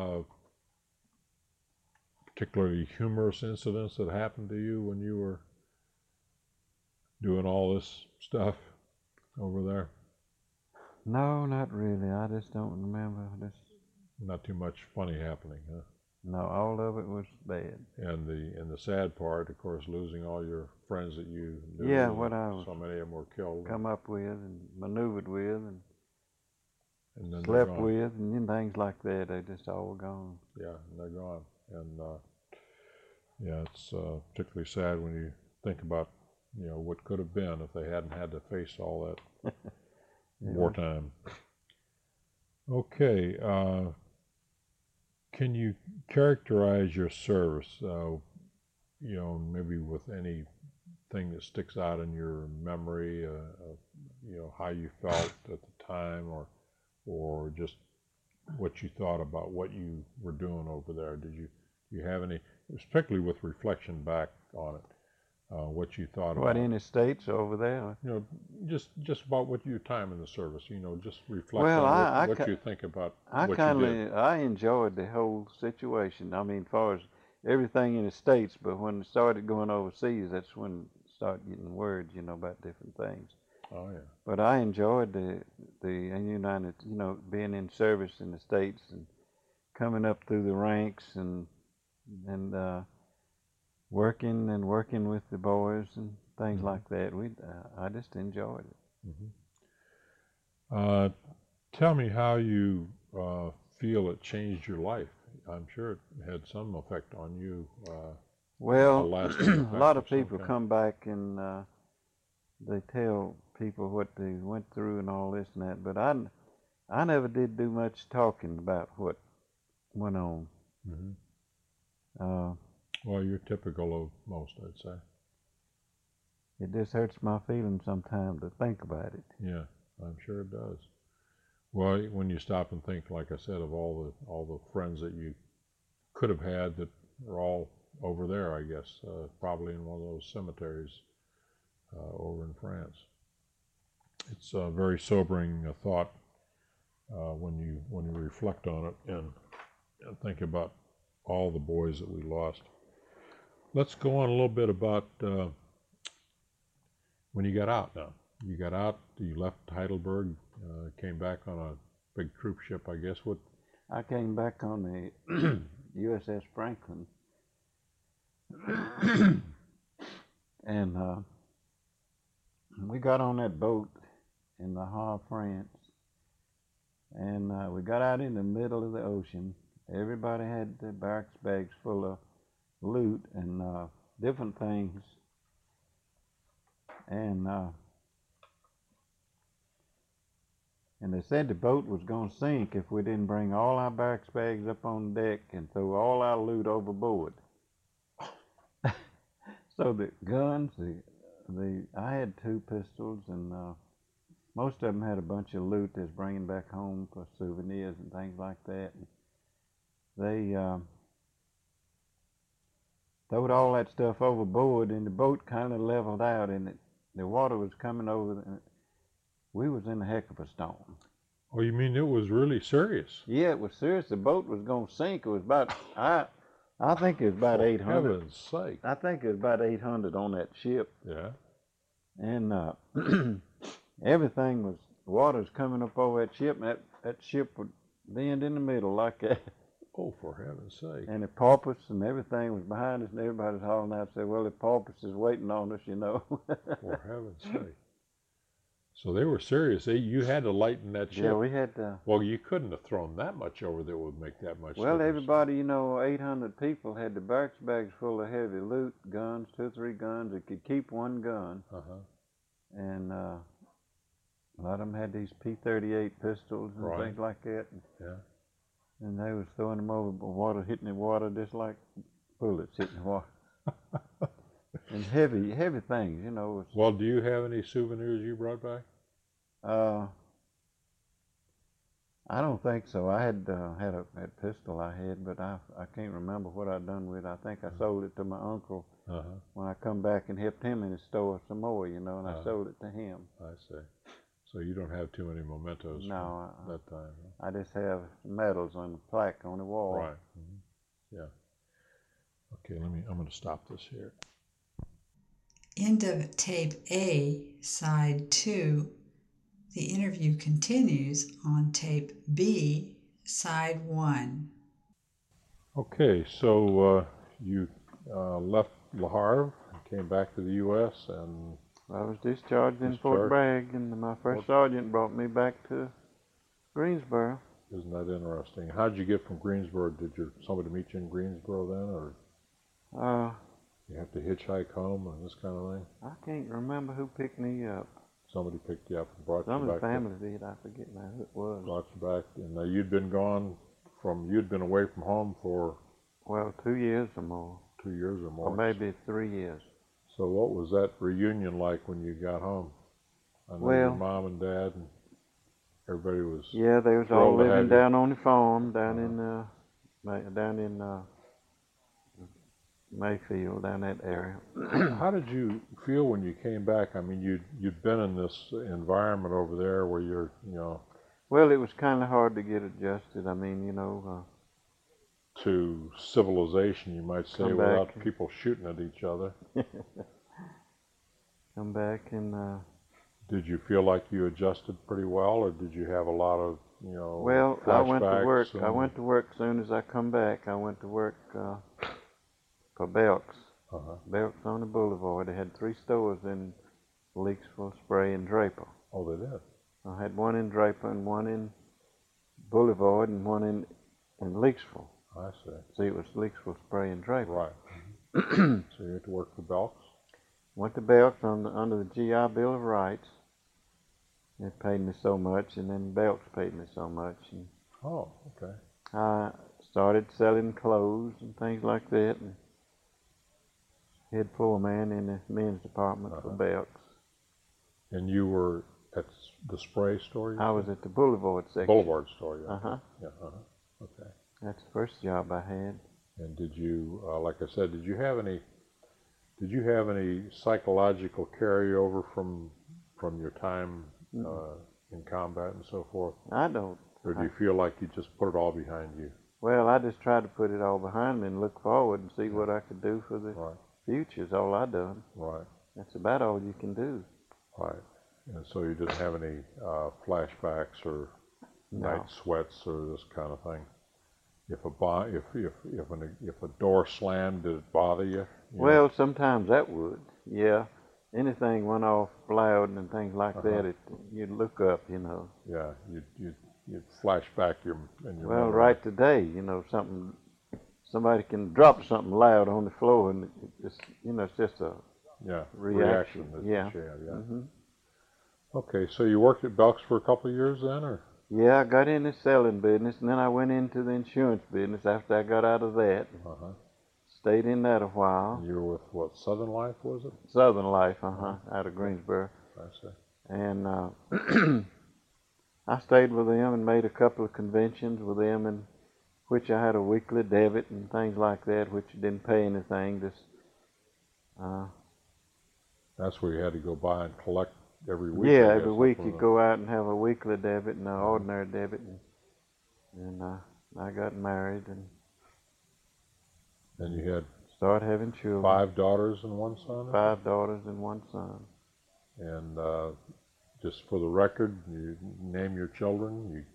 particularly humorous incidents that happened to you when you were doing all this stuff over there? No, not really. I just don't remember. Not too much funny happening, huh? No, all of it was bad. And the sad part, of course, losing all your friends that you knew. Yeah, and what I so many of them were killed. come up with and maneuvered with and And then they're slept gone. with and things like that. They just all gone. Yeah, and they're gone. And yeah, it's particularly sad when you think about what could have been if they hadn't had to face all that wartime. Okay, can you characterize your service? Maybe with anything that sticks out in your memory, how you felt at the time, or just what you thought about what you were doing over there. Did you have any, particularly with reflection back on it, what you thought What, about? in the States over there? Just about what your time in the service. Just reflect Well, on what you think about what you did. I enjoyed the whole situation. I mean, as far as everything in the States, but when it started going overseas, that's when it started getting words, about different things. Oh yeah. But I enjoyed the United, being in service in the States and coming up through the ranks and working with the boys and things Mhm. like that. I just enjoyed it. Mm-hmm. Tell me how you feel it changed your life. I'm sure it had some effect on you. Well, A lasting a effect lot of of some people kind. come back and they tell people what they went through and all this and that, but I never did do much talking about what went on. Mm-hmm. Well, you're typical of most, I'd say. it just hurts my feelings sometimes to think about it. Yeah, I'm sure it does. Well, when you stop and think, like I said, of all the friends that you could have had that are all over there, I guess, probably in one of those cemeteries over in France. It's a very sobering thought when you reflect on it and think about all the boys that we lost. Let's go on a little bit about when you got out now. You got out, you left Heidelberg, came back on a big troop ship, I guess. What? I came back on the USS Franklin, and we got on that boat in the Havre, France, and we got out in the middle of the ocean. Everybody had their barracks bags full of loot and different things, and they said the boat was going to sink if we didn't bring all our barracks bags up on deck and throw all our loot overboard. So the guns, I had 2 pistols, and most of them had a bunch of loot that's bringing back home for souvenirs and things like that. And they throwed all that stuff overboard, and the boat kind of leveled out, and the water was coming over. We was in a heck of a storm. Oh, you mean it was really serious? Yeah, it was serious. The boat was going to sink. It was about, I think it was about 800. For heaven's sake. I think it was about 800 on that ship. Yeah. And everything was, water's coming up over that ship, and that ship would bend in the middle like that. Oh, for heaven's sake. And the porpoise and everything was behind us, and everybody was hollering out, said, well, the porpoise is waiting on us, you know. For heaven's sake. So they were serious. You had to lighten that ship. Yeah, we had to. Well, you couldn't have thrown that much over that would make that much Well, difference. everybody, 800 people had the barracks bags full of heavy loot, guns, 2 or 3 guns. It could keep 1 gun. Uh-huh. And a lot of them had these P-38 pistols and things like that. Yeah. And they was throwing them over the water, hitting the water just like bullets hitting the water. And heavy things, Well, do you have any souvenirs you brought back? I don't think so. I had a pistol I had, but I can't remember what I'd done with it. I think I sold it to my uncle when I come back and helped him in his store some more, and I sold it to him. I see. So you don't have too many mementos no, from that time? I just have medals on the plaque on the wall. Right. Mm-hmm. Yeah. Okay, I'm going to stop this here. End of tape A, side 2. The interview continues on tape B, side 1. Okay, so you left Le Havre, came back to the U.S., and I was discharged in Fort Bragg, and my first sergeant brought me back to Greensboro. Isn't that interesting? How did you get from Greensboro? Did somebody meet you in Greensboro then, or you have to hitchhike home and this kind of thing? I can't remember who picked me up. Somebody picked you up and brought you back. Some of the family did. I forget now who it was. Brought you back, and you'd been away from home for 2 years or more. 2 years or more. Or maybe 3 years. So what was that reunion like when you got home? I know your mom and dad and everybody was. Yeah, they was all living down on the farm down in Mayfield, down that area. How did you feel when you came back? I mean, you'd been in this environment over there where you're. Well, it was kind of hard to get adjusted. I mean, to civilization, you might say, without people shooting at each other. Come back and. Did you feel like you adjusted pretty well, or did you have a lot of, Well, I went to work. I went to work as soon as I come back. I went to work for Belk's. Belk's on the Boulevard. They had 3 stores in Leakesville, Spray, and Draper. Oh, they did? I had one in Draper and one in Boulevard and one in Leakesville. I see. See, it was Leakesville, Spray, and Draper. Right. So you had to work for Belk's? Went to Belk's under the GI Bill of Rights. It paid me so much, and then Belk's paid me so much. And oh, okay. I started selling clothes and things like that. And head floor man in the men's department for Belks. And you were at the spray store? I was at the Boulevard section. Boulevard store, yeah. Uh-huh. Yeah, okay. That's the first job I had. And did you, like I said, did you have any psychological carryover from your time in combat and so forth? I don't. Or do you feel like you just put it all behind you? Well, I just tried to put it all behind me and look forward and see what I could do for the future is all I done. Right. That's about all you can do. Right. And so you didn't have any flashbacks or night sweats or this kind of thing? If a door slammed, did it bother you? Well, sometimes that would, yeah. Anything went off loud and things like that, you'd look up, you know. Yeah, you'd flash back in your Well, memory. right today, you know, somebody can drop something loud on the floor and it's, you know, it's just a reaction. That Yeah. you have, yeah. Mm-hmm. Okay, so you worked at Belks for a couple of years then, or? Yeah, I got in the selling business and then I went into the insurance business after I got out of that. Stayed in that a while. And you were with what, Southern Life, was it? Southern Life, out of Greensboro. I see. And I stayed with them and made a couple of conventions with them, in which I had a weekly debit and things like that, which didn't pay anything. Just that's where you had to go by and collect every week. Yeah, every week you go out and have a weekly debit and an ordinary debit, and I got married and you had started having children. 5 daughters and 1 son. 5 daughters and 1 son. And just for the record, you name your children.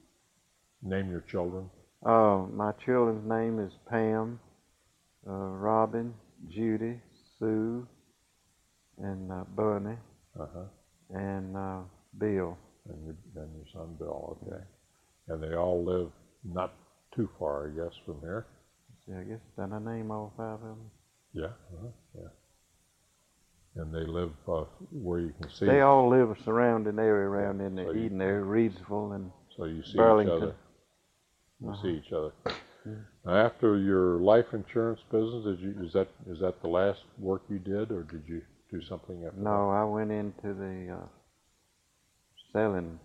My children's name is Pam, Robin, Judy, Sue, and Bunny, and Bill. And your son Bill, okay. And they all live not too far, I guess, from here. See, I guess, did I name all 5 of them? Yeah, yeah. And they live where you can see. They all live a surrounding area around in the Eden area, Reidsville and so you see Burlington. each other. You see each other. Now, after your life insurance business, is that the last work you did, or did you do something after? No, I went into the selling.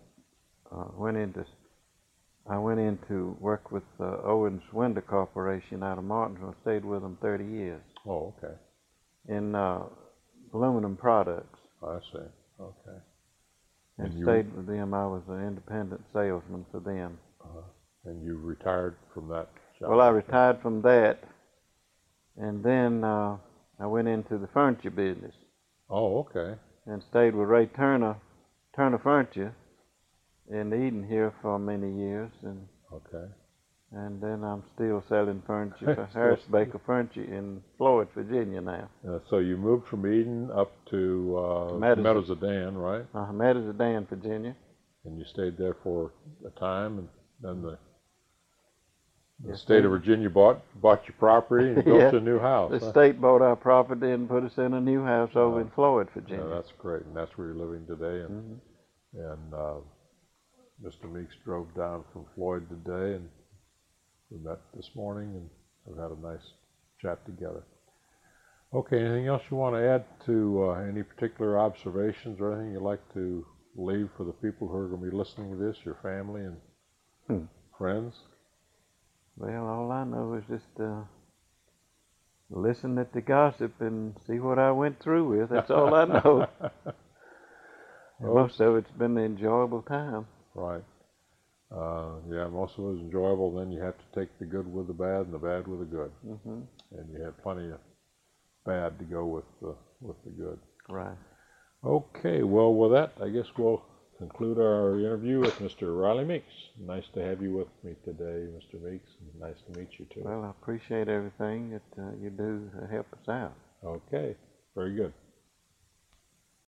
I went into work with Owens Window Corporation out of Martinsville. Stayed with them 30 years. Oh, okay. In aluminum products. I see. Okay. And stayed with them. I was an independent salesman for them. And you retired from that job? Well, I retired from that, and then I went into the furniture business. Oh, okay. And stayed with Ray Turner Furniture in Eden here for many years, and then I'm still selling furniture for Harris Baker Furniture in Floyd, Virginia now. So you moved from Eden up to Meadows-Adan, right? Meadows-Adan, Virginia. And you stayed there for a time, and then the state of Virginia bought your property and built a new house. The state bought our property and put us in a new house over in Floyd, Virginia. Yeah, that's great, and that's where you're living today. And Mr. Meeks drove down from Floyd today, and we met this morning, and we've had a nice chat together. Okay, anything else you want to add to any particular observations or anything you'd like to leave for the people who are going to be listening to this, your family and friends? Well, all I know is just listen at the gossip and see what I went through with. That's all I know. Most of it's been an enjoyable time. Right. Yeah, most of it was enjoyable. Then you have to take the good with the bad and the bad with the good. And you had plenty of bad to go with the good. Right. Okay, well, with that, I guess we'll conclude our interview with Mr. Riley Meeks. Nice to have you with me today, Mr. Meeks. Nice to meet you, too. Well, I appreciate everything that you do to help us out. Okay, very good.